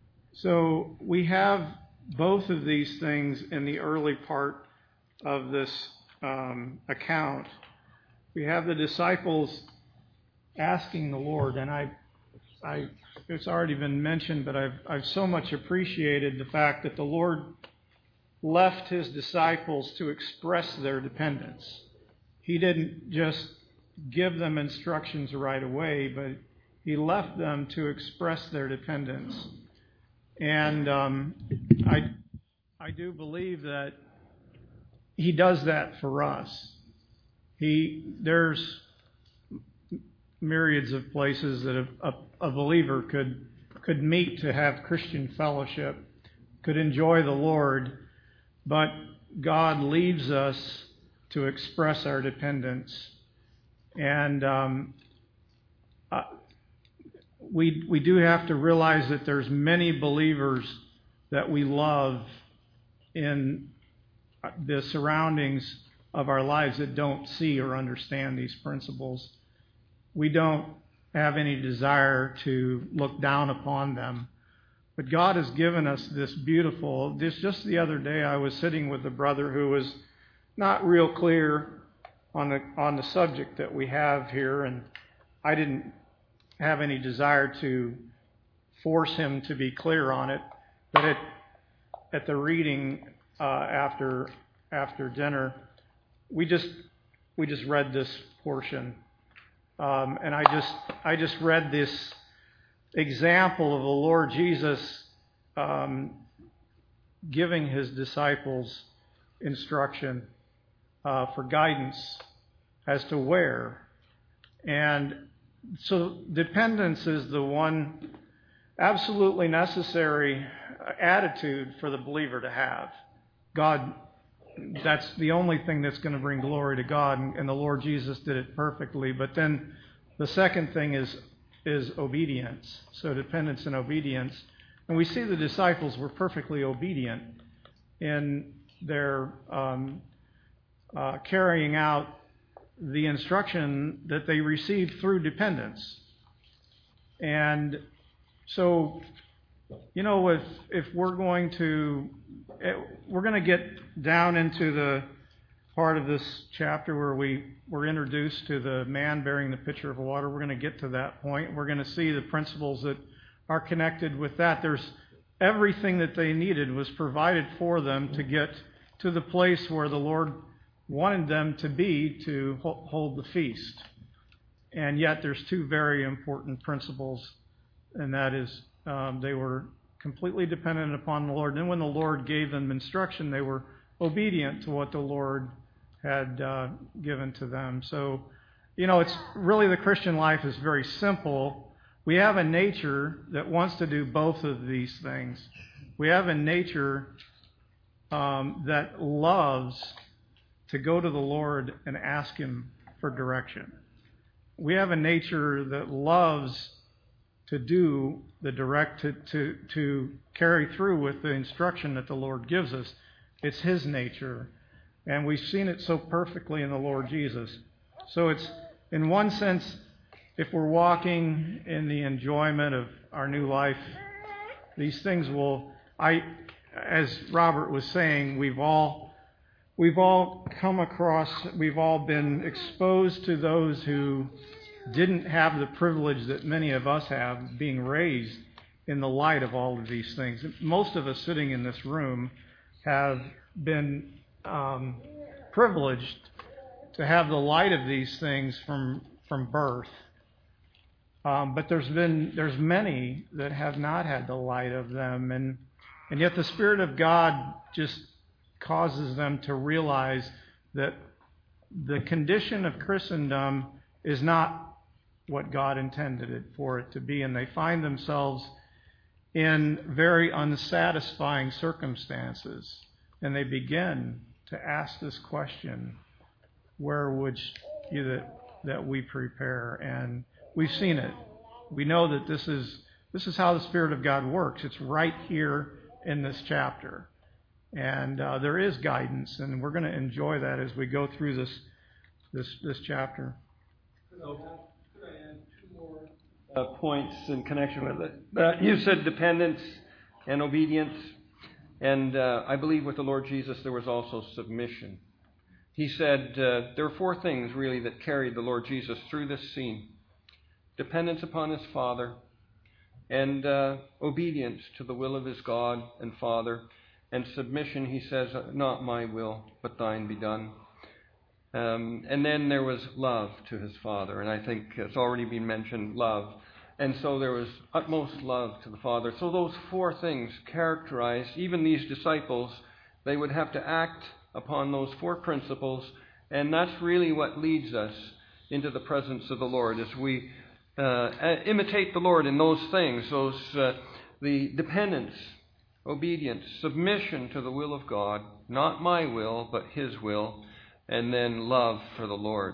So we have both of these things in the early part of this account. We have the disciples asking the Lord, and it's already been mentioned, but I've so much appreciated the fact that the Lord left His disciples to express their dependence. He didn't just give them instructions right away, but He left them to express their dependence. And I do believe that He does that for us. There's myriads of places that a believer could meet to have Christian fellowship, could enjoy the Lord, but God leaves us to express our dependence. And we do have to realize that there's many believers that we love in the surroundings of our lives that don't see or understand these principles. We don't have any desire to look down upon them. But God has given us this beautiful, just the other day I was sitting with a brother who was not real clear on the subject that we have here, and I didn't have any desire to force him to be clear on it. But at the reading after dinner, we just read this portion, and I just read this example of the Lord Jesus giving his disciples instruction for guidance as to where. And so dependence is the one absolutely necessary attitude for the believer to have. God, that's the only thing that's going to bring glory to God, and the Lord Jesus did it perfectly. But then the second thing is obedience. So dependence and obedience. And we see the disciples were perfectly obedient in their carrying out the instruction that they received through dependence. And so, if we're going to get down into the part of this chapter where we're introduced to the man bearing the pitcher of water, we're going to get to that point. We're going to see the principles that are connected with that. There's everything that they needed was provided for them to get to the place where the Lord wanted them to be to hold the feast. And yet there's two very important principles, and that is they were completely dependent upon the Lord. And then when the Lord gave them instruction, they were obedient to what the Lord had given to them. So, it's really, the Christian life is very simple. We have a nature that wants to do both of these things. We have a nature that loves to go to the Lord and ask Him for direction. We have a nature that loves to do the to carry through with the instruction that the Lord gives us. It's His nature. And we've seen it so perfectly in the Lord Jesus. So it's, in one sense, if we're walking in the enjoyment of our new life, these things will, as Robert was saying, we've all come across, we've all been exposed to those who didn't have the privilege that many of us have, being raised in the light of all of these things. Most of us sitting in this room have been privileged to have the light of these things from birth. But there's many that have not had the light of them, and yet the Spirit of God just causes them to realize that the condition of Christendom is not what God intended it for it to be, and they find themselves in very unsatisfying circumstances, and they begin to ask this question: where would you that we prepare? And we've seen it. We know that this is how the Spirit of God works. It's right here in this chapter. And there is guidance, and we're going to enjoy that as we go through this chapter. So, could I add two more points in connection with it? You said dependence and obedience, and I believe with the Lord Jesus there was also submission. He said there are four things really that carried the Lord Jesus through this scene: dependence upon His Father, and obedience to the will of His God and Father. And submission, he says, not my will, but thine be done. And then there was love to his Father. And I think it's already been mentioned, love. And so there was utmost love to the Father. So those four things characterize even these disciples. They would have to act upon those four principles. And that's really what leads us into the presence of the Lord, as we imitate the Lord in those things, the dependence, obedience, submission to the will of God, not my will, but His will, and then love for the Lord.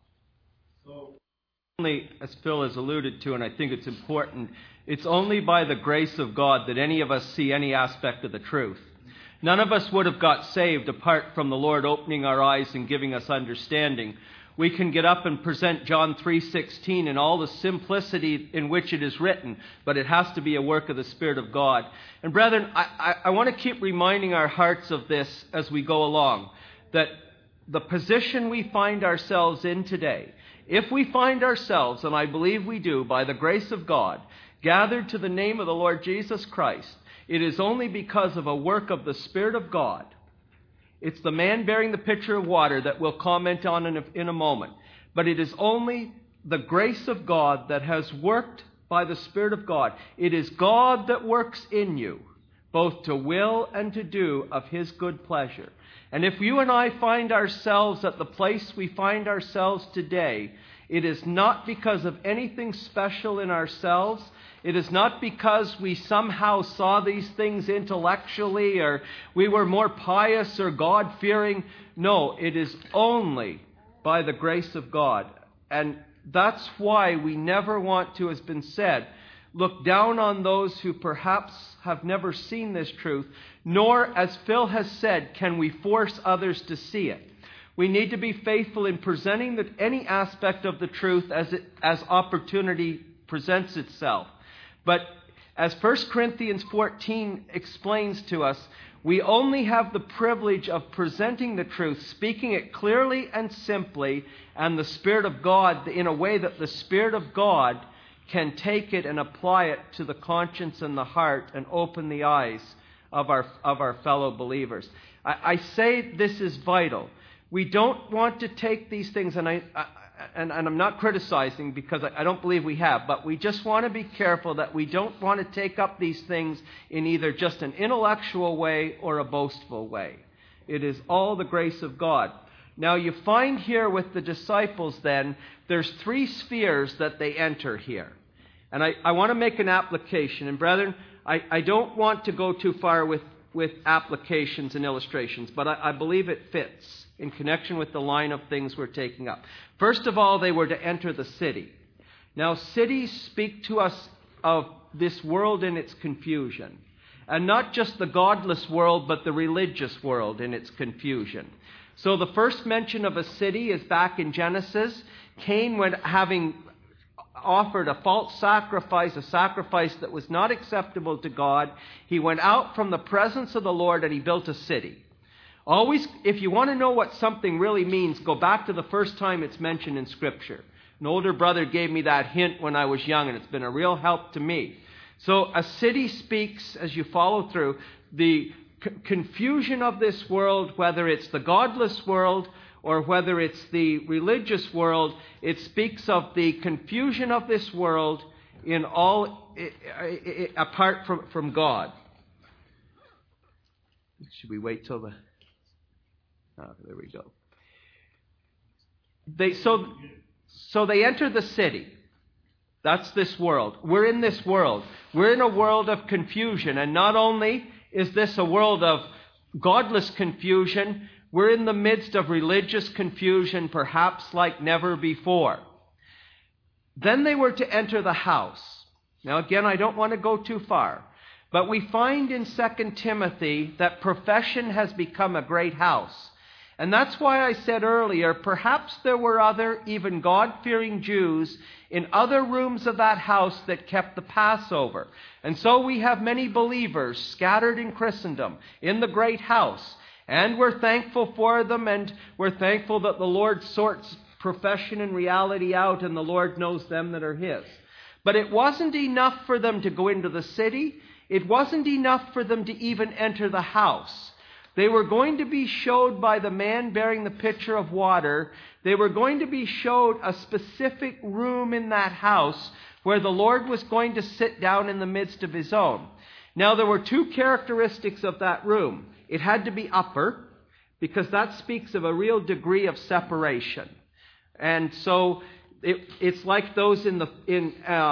So, only, as Phil has alluded to, and I think it's important, it's only by the grace of God that any of us see any aspect of the truth. None of us would have got saved apart from the Lord opening our eyes and giving us understanding. We can get up and present John 3:16 in all the simplicity in which it is written, but it has to be a work of the Spirit of God. And brethren, I want to keep reminding our hearts of this as we go along, that the position we find ourselves in today, if we find ourselves, and I believe we do, by the grace of God, gathered to the name of the Lord Jesus Christ, it is only because of a work of the Spirit of God. It's the man bearing the pitcher of water that we'll comment on in a moment. But it is only the grace of God that has worked by the Spirit of God. It is God that works in you. both to will and to do of His good pleasure. And if you and I find ourselves at the place we find ourselves today, it is not because of anything special in ourselves. It is not because we somehow saw these things intellectually or we were more pious or God-fearing. No, it is only by the grace of God. And that's why we never want to, as has been said, look down on those who perhaps have never seen this truth, nor, as Phil has said, can we force others to see it. We need to be faithful in presenting any aspect of the truth as opportunity presents itself. But as 1 Corinthians 14 explains to us, we only have the privilege of presenting the truth, speaking it clearly and simply, and the Spirit of God, in a way that the Spirit of God can take it and apply it to the conscience and the heart and open the eyes of our fellow believers. I say this is vital. We don't want to take these things, and I'm not criticizing because I don't believe we have, but we just want to be careful that we don't want to take up these things in either just an intellectual way or a boastful way. It is all the grace of God. Now you find here with the disciples then, there's 3 spheres that they enter here. And I want to make an application. And brethren, I don't want to go too far with applications and illustrations, but I believe it fits in connection with the line of things we're taking up. First of all, they were to enter the city. Now, cities speak to us of this world in its confusion. And not just the godless world, but the religious world in its confusion. So the first mention of a city is back in Genesis. Cain, when having offered a false sacrifice, a sacrifice that was not acceptable to God, he went out from the presence of the Lord and he built a city. Always, if you want to know what something really means, go back to the first time it's mentioned in Scripture. An older brother gave me that hint when I was young, and it's been a real help to me. So a city speaks, as you follow through, the confusion of this world, whether it's the godless world or whether it's the religious world. It speaks of the confusion of this world in all apart from God. Should we wait till the... Oh, there we go. So they enter the city. That's this world. We're in this world. We're in a world of confusion. And not only is this a world of godless confusion, we're in the midst of religious confusion, perhaps like never before. Then they were to enter the house. Now again, I don't want to go too far. But we find in 2 Timothy that profession has become a great house. And that's why I said earlier, perhaps there were other, even God-fearing Jews in other rooms of that house that kept the Passover. And so we have many believers scattered in Christendom in the great house. And we're thankful for them, and we're thankful that the Lord sorts profession and reality out, and the Lord knows them that are His. But it wasn't enough for them to go into the city. It wasn't enough for them to even enter the house. They were going to be showed by the man bearing the pitcher of water. They were going to be showed a specific room in that house where the Lord was going to sit down in the midst of His own. Now, there were 2 characteristics of that room. It had to be upper, because that speaks of a real degree of separation. And so it's like those in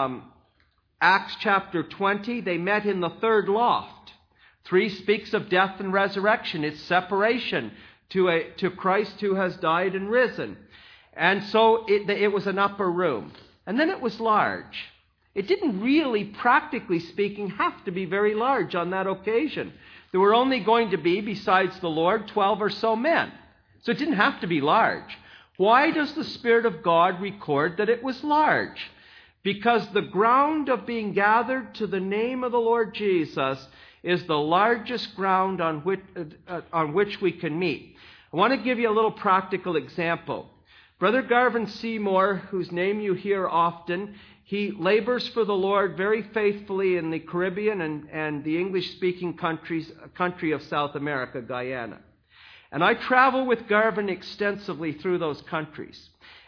Acts chapter 20. They met in the 3rd loft. 3 speaks of death and resurrection. It's separation to Christ who has died and risen. And so it was an upper room. And then it was large. It didn't really, practically speaking, have to be very large on that occasion. There were only going to be, besides the Lord, 12 or so men. So it didn't have to be large. Why does the Spirit of God record that it was large? Because the ground of being gathered to the name of the Lord Jesus is the largest ground on which we can meet. I want to give you a little practical example. Brother Garvin Seymour, whose name you hear often, he labors for the Lord very faithfully in the Caribbean and the English-speaking country of South America, Guyana. And I travel with Garvin extensively through those countries.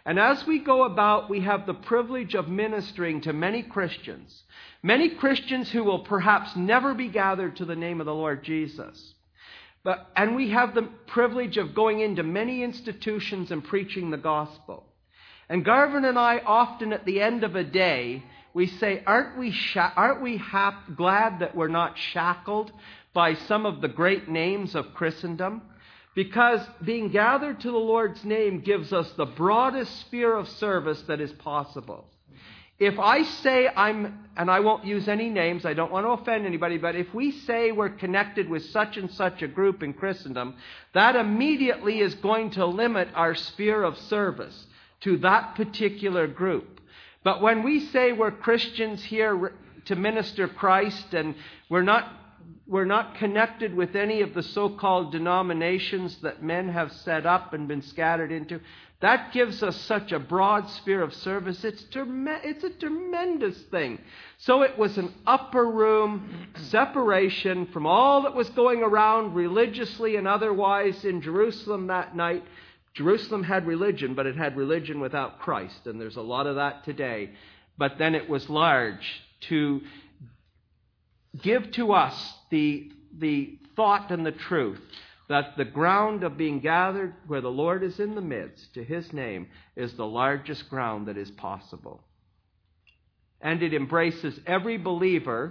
And as we go about, we have the privilege of ministering to many Christians who will perhaps never be gathered to the name of the Lord Jesus. And we have the privilege of going into many institutions and preaching the gospel. And Garvin and I often at the end of a day, we say, aren't we glad that we're not shackled by some of the great names of Christendom? Because being gathered to the Lord's name gives us the broadest sphere of service that is possible. If I say and I won't use any names, I don't want to offend anybody, but if we say we're connected with such and such a group in Christendom, that immediately is going to limit our sphere of service to that particular group. But when we say we're Christians here to minister Christ and we're not connected with any of the so-called denominations that men have set up and been scattered into, that gives us such a broad sphere of service. It's a tremendous thing. So it was an upper room separation from all that was going around religiously and otherwise in Jerusalem that night. Jerusalem had religion, but it had religion without Christ, and there's a lot of that today. But then it was large to give to us the thought and the truth that the ground of being gathered where the Lord is in the midst to his name is the largest ground that is possible. And it embraces every believer,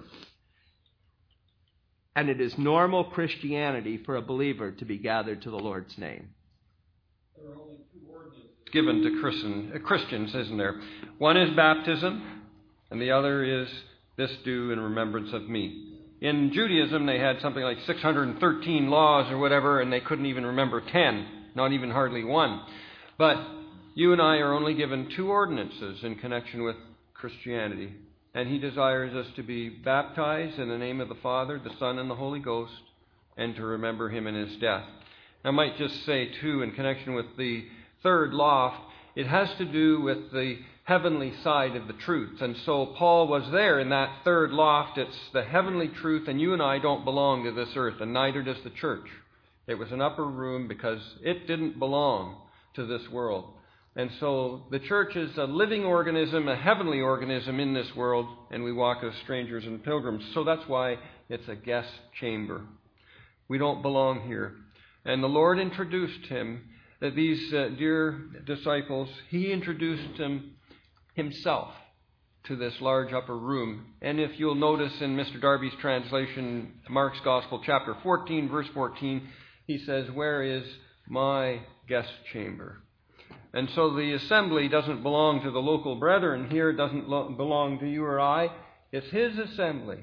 and it is normal Christianity for a believer to be gathered to the Lord's name. There are only two ordinances given to Christians, isn't there? One is baptism, and the other is this do in remembrance of me. In Judaism, they had something like 613 laws or whatever, and they couldn't even remember 10, not even hardly one. But you and I are only given two ordinances in connection with Christianity. And he desires us to be baptized in the name of the Father, the Son, and the Holy Ghost, and to remember him in his death. I might just say, too, in connection with the third loft, it has to do with the heavenly side of the truth. And so Paul was there in that third loft. It's the heavenly truth, and you and I don't belong to this earth, and neither does the church. It was an upper room because it didn't belong to this world. And so the church is a living organism, a heavenly organism in this world, and we walk as strangers and pilgrims. So that's why it's a guest chamber. We don't belong here. And the Lord introduced these dear disciples, he introduced himself to this large upper room. And if you'll notice in Mr. Darby's translation, Mark's Gospel, chapter 14, verse 14, he says, "Where is my guest chamber?" And so the assembly doesn't belong to the local brethren here, it doesn't belong to you or I. It's his assembly.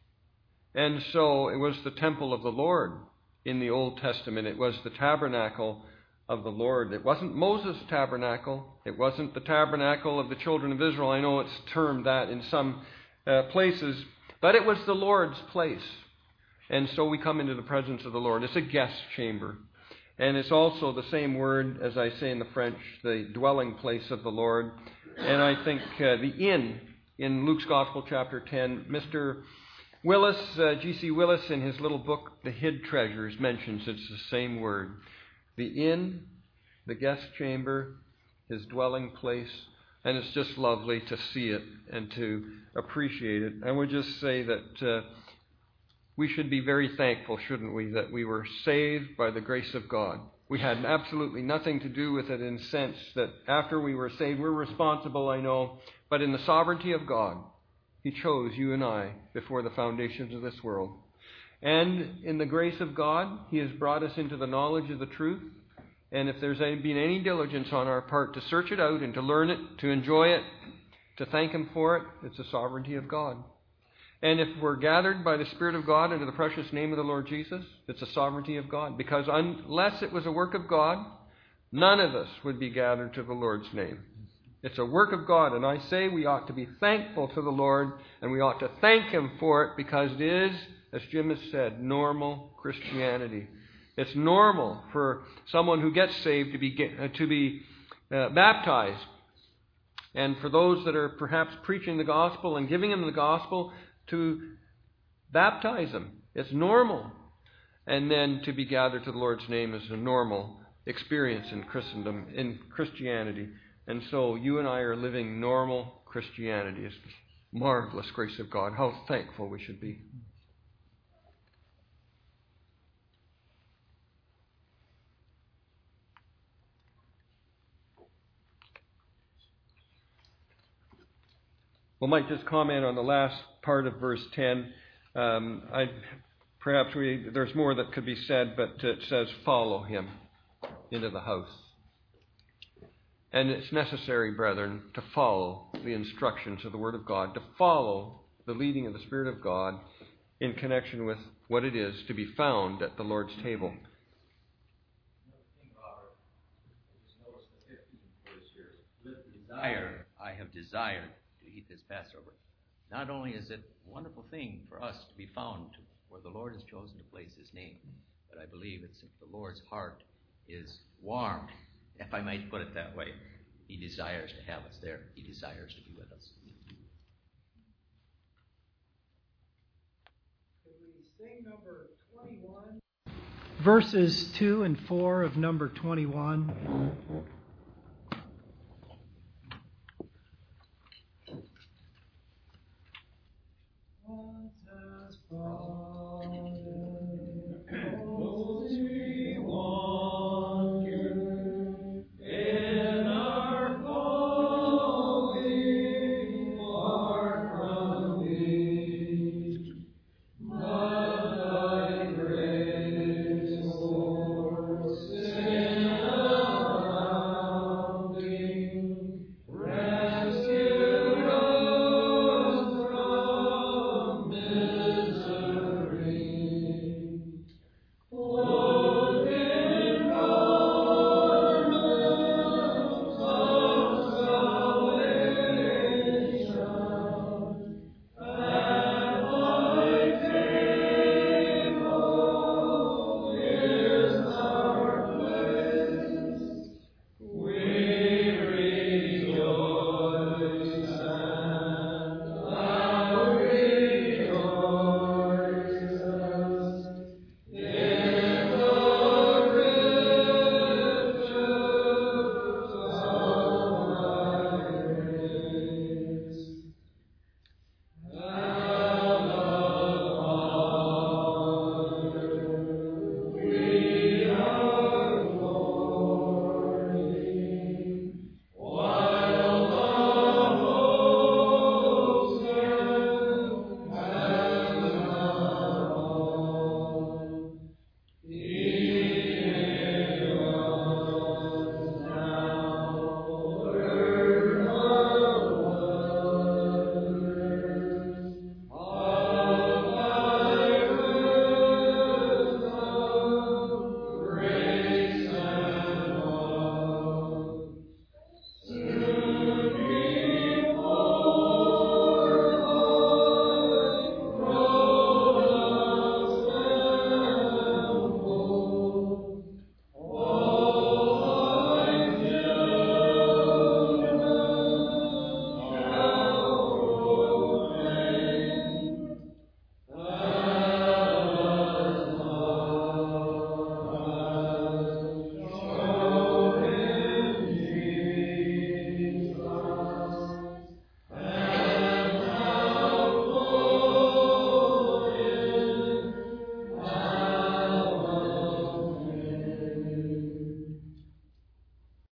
And so it was the temple of the Lord in the Old Testament. It was the tabernacle of the Lord. It wasn't Moses' tabernacle. It wasn't the tabernacle of the children of Israel. I know it's termed that in some places, but it was the Lord's place. And so we come into the presence of the Lord. It's a guest chamber. And it's also the same word, as I say in the French, the dwelling place of the Lord. And I think the inn in Luke's Gospel, chapter 10, Mr. Willis, G.C. Willis, in his little book, The Hid Treasures, mentions it's the same word. The inn, the guest chamber, his dwelling place, and it's just lovely to see it and to appreciate it. I would just say that we should be very thankful, shouldn't we, that we were saved by the grace of God. We had absolutely nothing to do with it in the sense that after we were saved, we're responsible, I know, but in the sovereignty of God, he chose you and I before the foundations of this world. And in the grace of God, he has brought us into the knowledge of the truth. And if there's been any diligence on our part to search it out and to learn it, to enjoy it, to thank him for it, it's the sovereignty of God. And if we're gathered by the Spirit of God into the precious name of the Lord Jesus, it's the sovereignty of God. Because unless it was a work of God, none of us would be gathered to the Lord's name. It's a work of God, and I say we ought to be thankful to the Lord, and we ought to thank him for it, because it is, as Jim has said, normal Christianity. It's normal for someone who gets saved to be baptized. And for those that are perhaps preaching the gospel and giving them the gospel, to baptize them. It's normal. And then to be gathered to the Lord's name is a normal experience in Christendom, in Christianity. And so you and I are living normal Christianity. It's the marvelous grace of God. How thankful we should be. We might just comment on the last part of verse 10. There's more that could be said, but it says, follow him into the house. And it's necessary, brethren, to follow the instructions of the Word of God, to follow the leading of the Spirit of God in connection with what it is to be found at the Lord's table. Desire, I have desired to eat this Passover. Not only is it a wonderful thing for us to be found where the Lord has chosen to place his name, but I believe it's if the Lord's heart is warmed, if I might put it that way. He desires to have us there. He desires to be with us. Could we sing number 21? Verses 2 and 4 of number 21.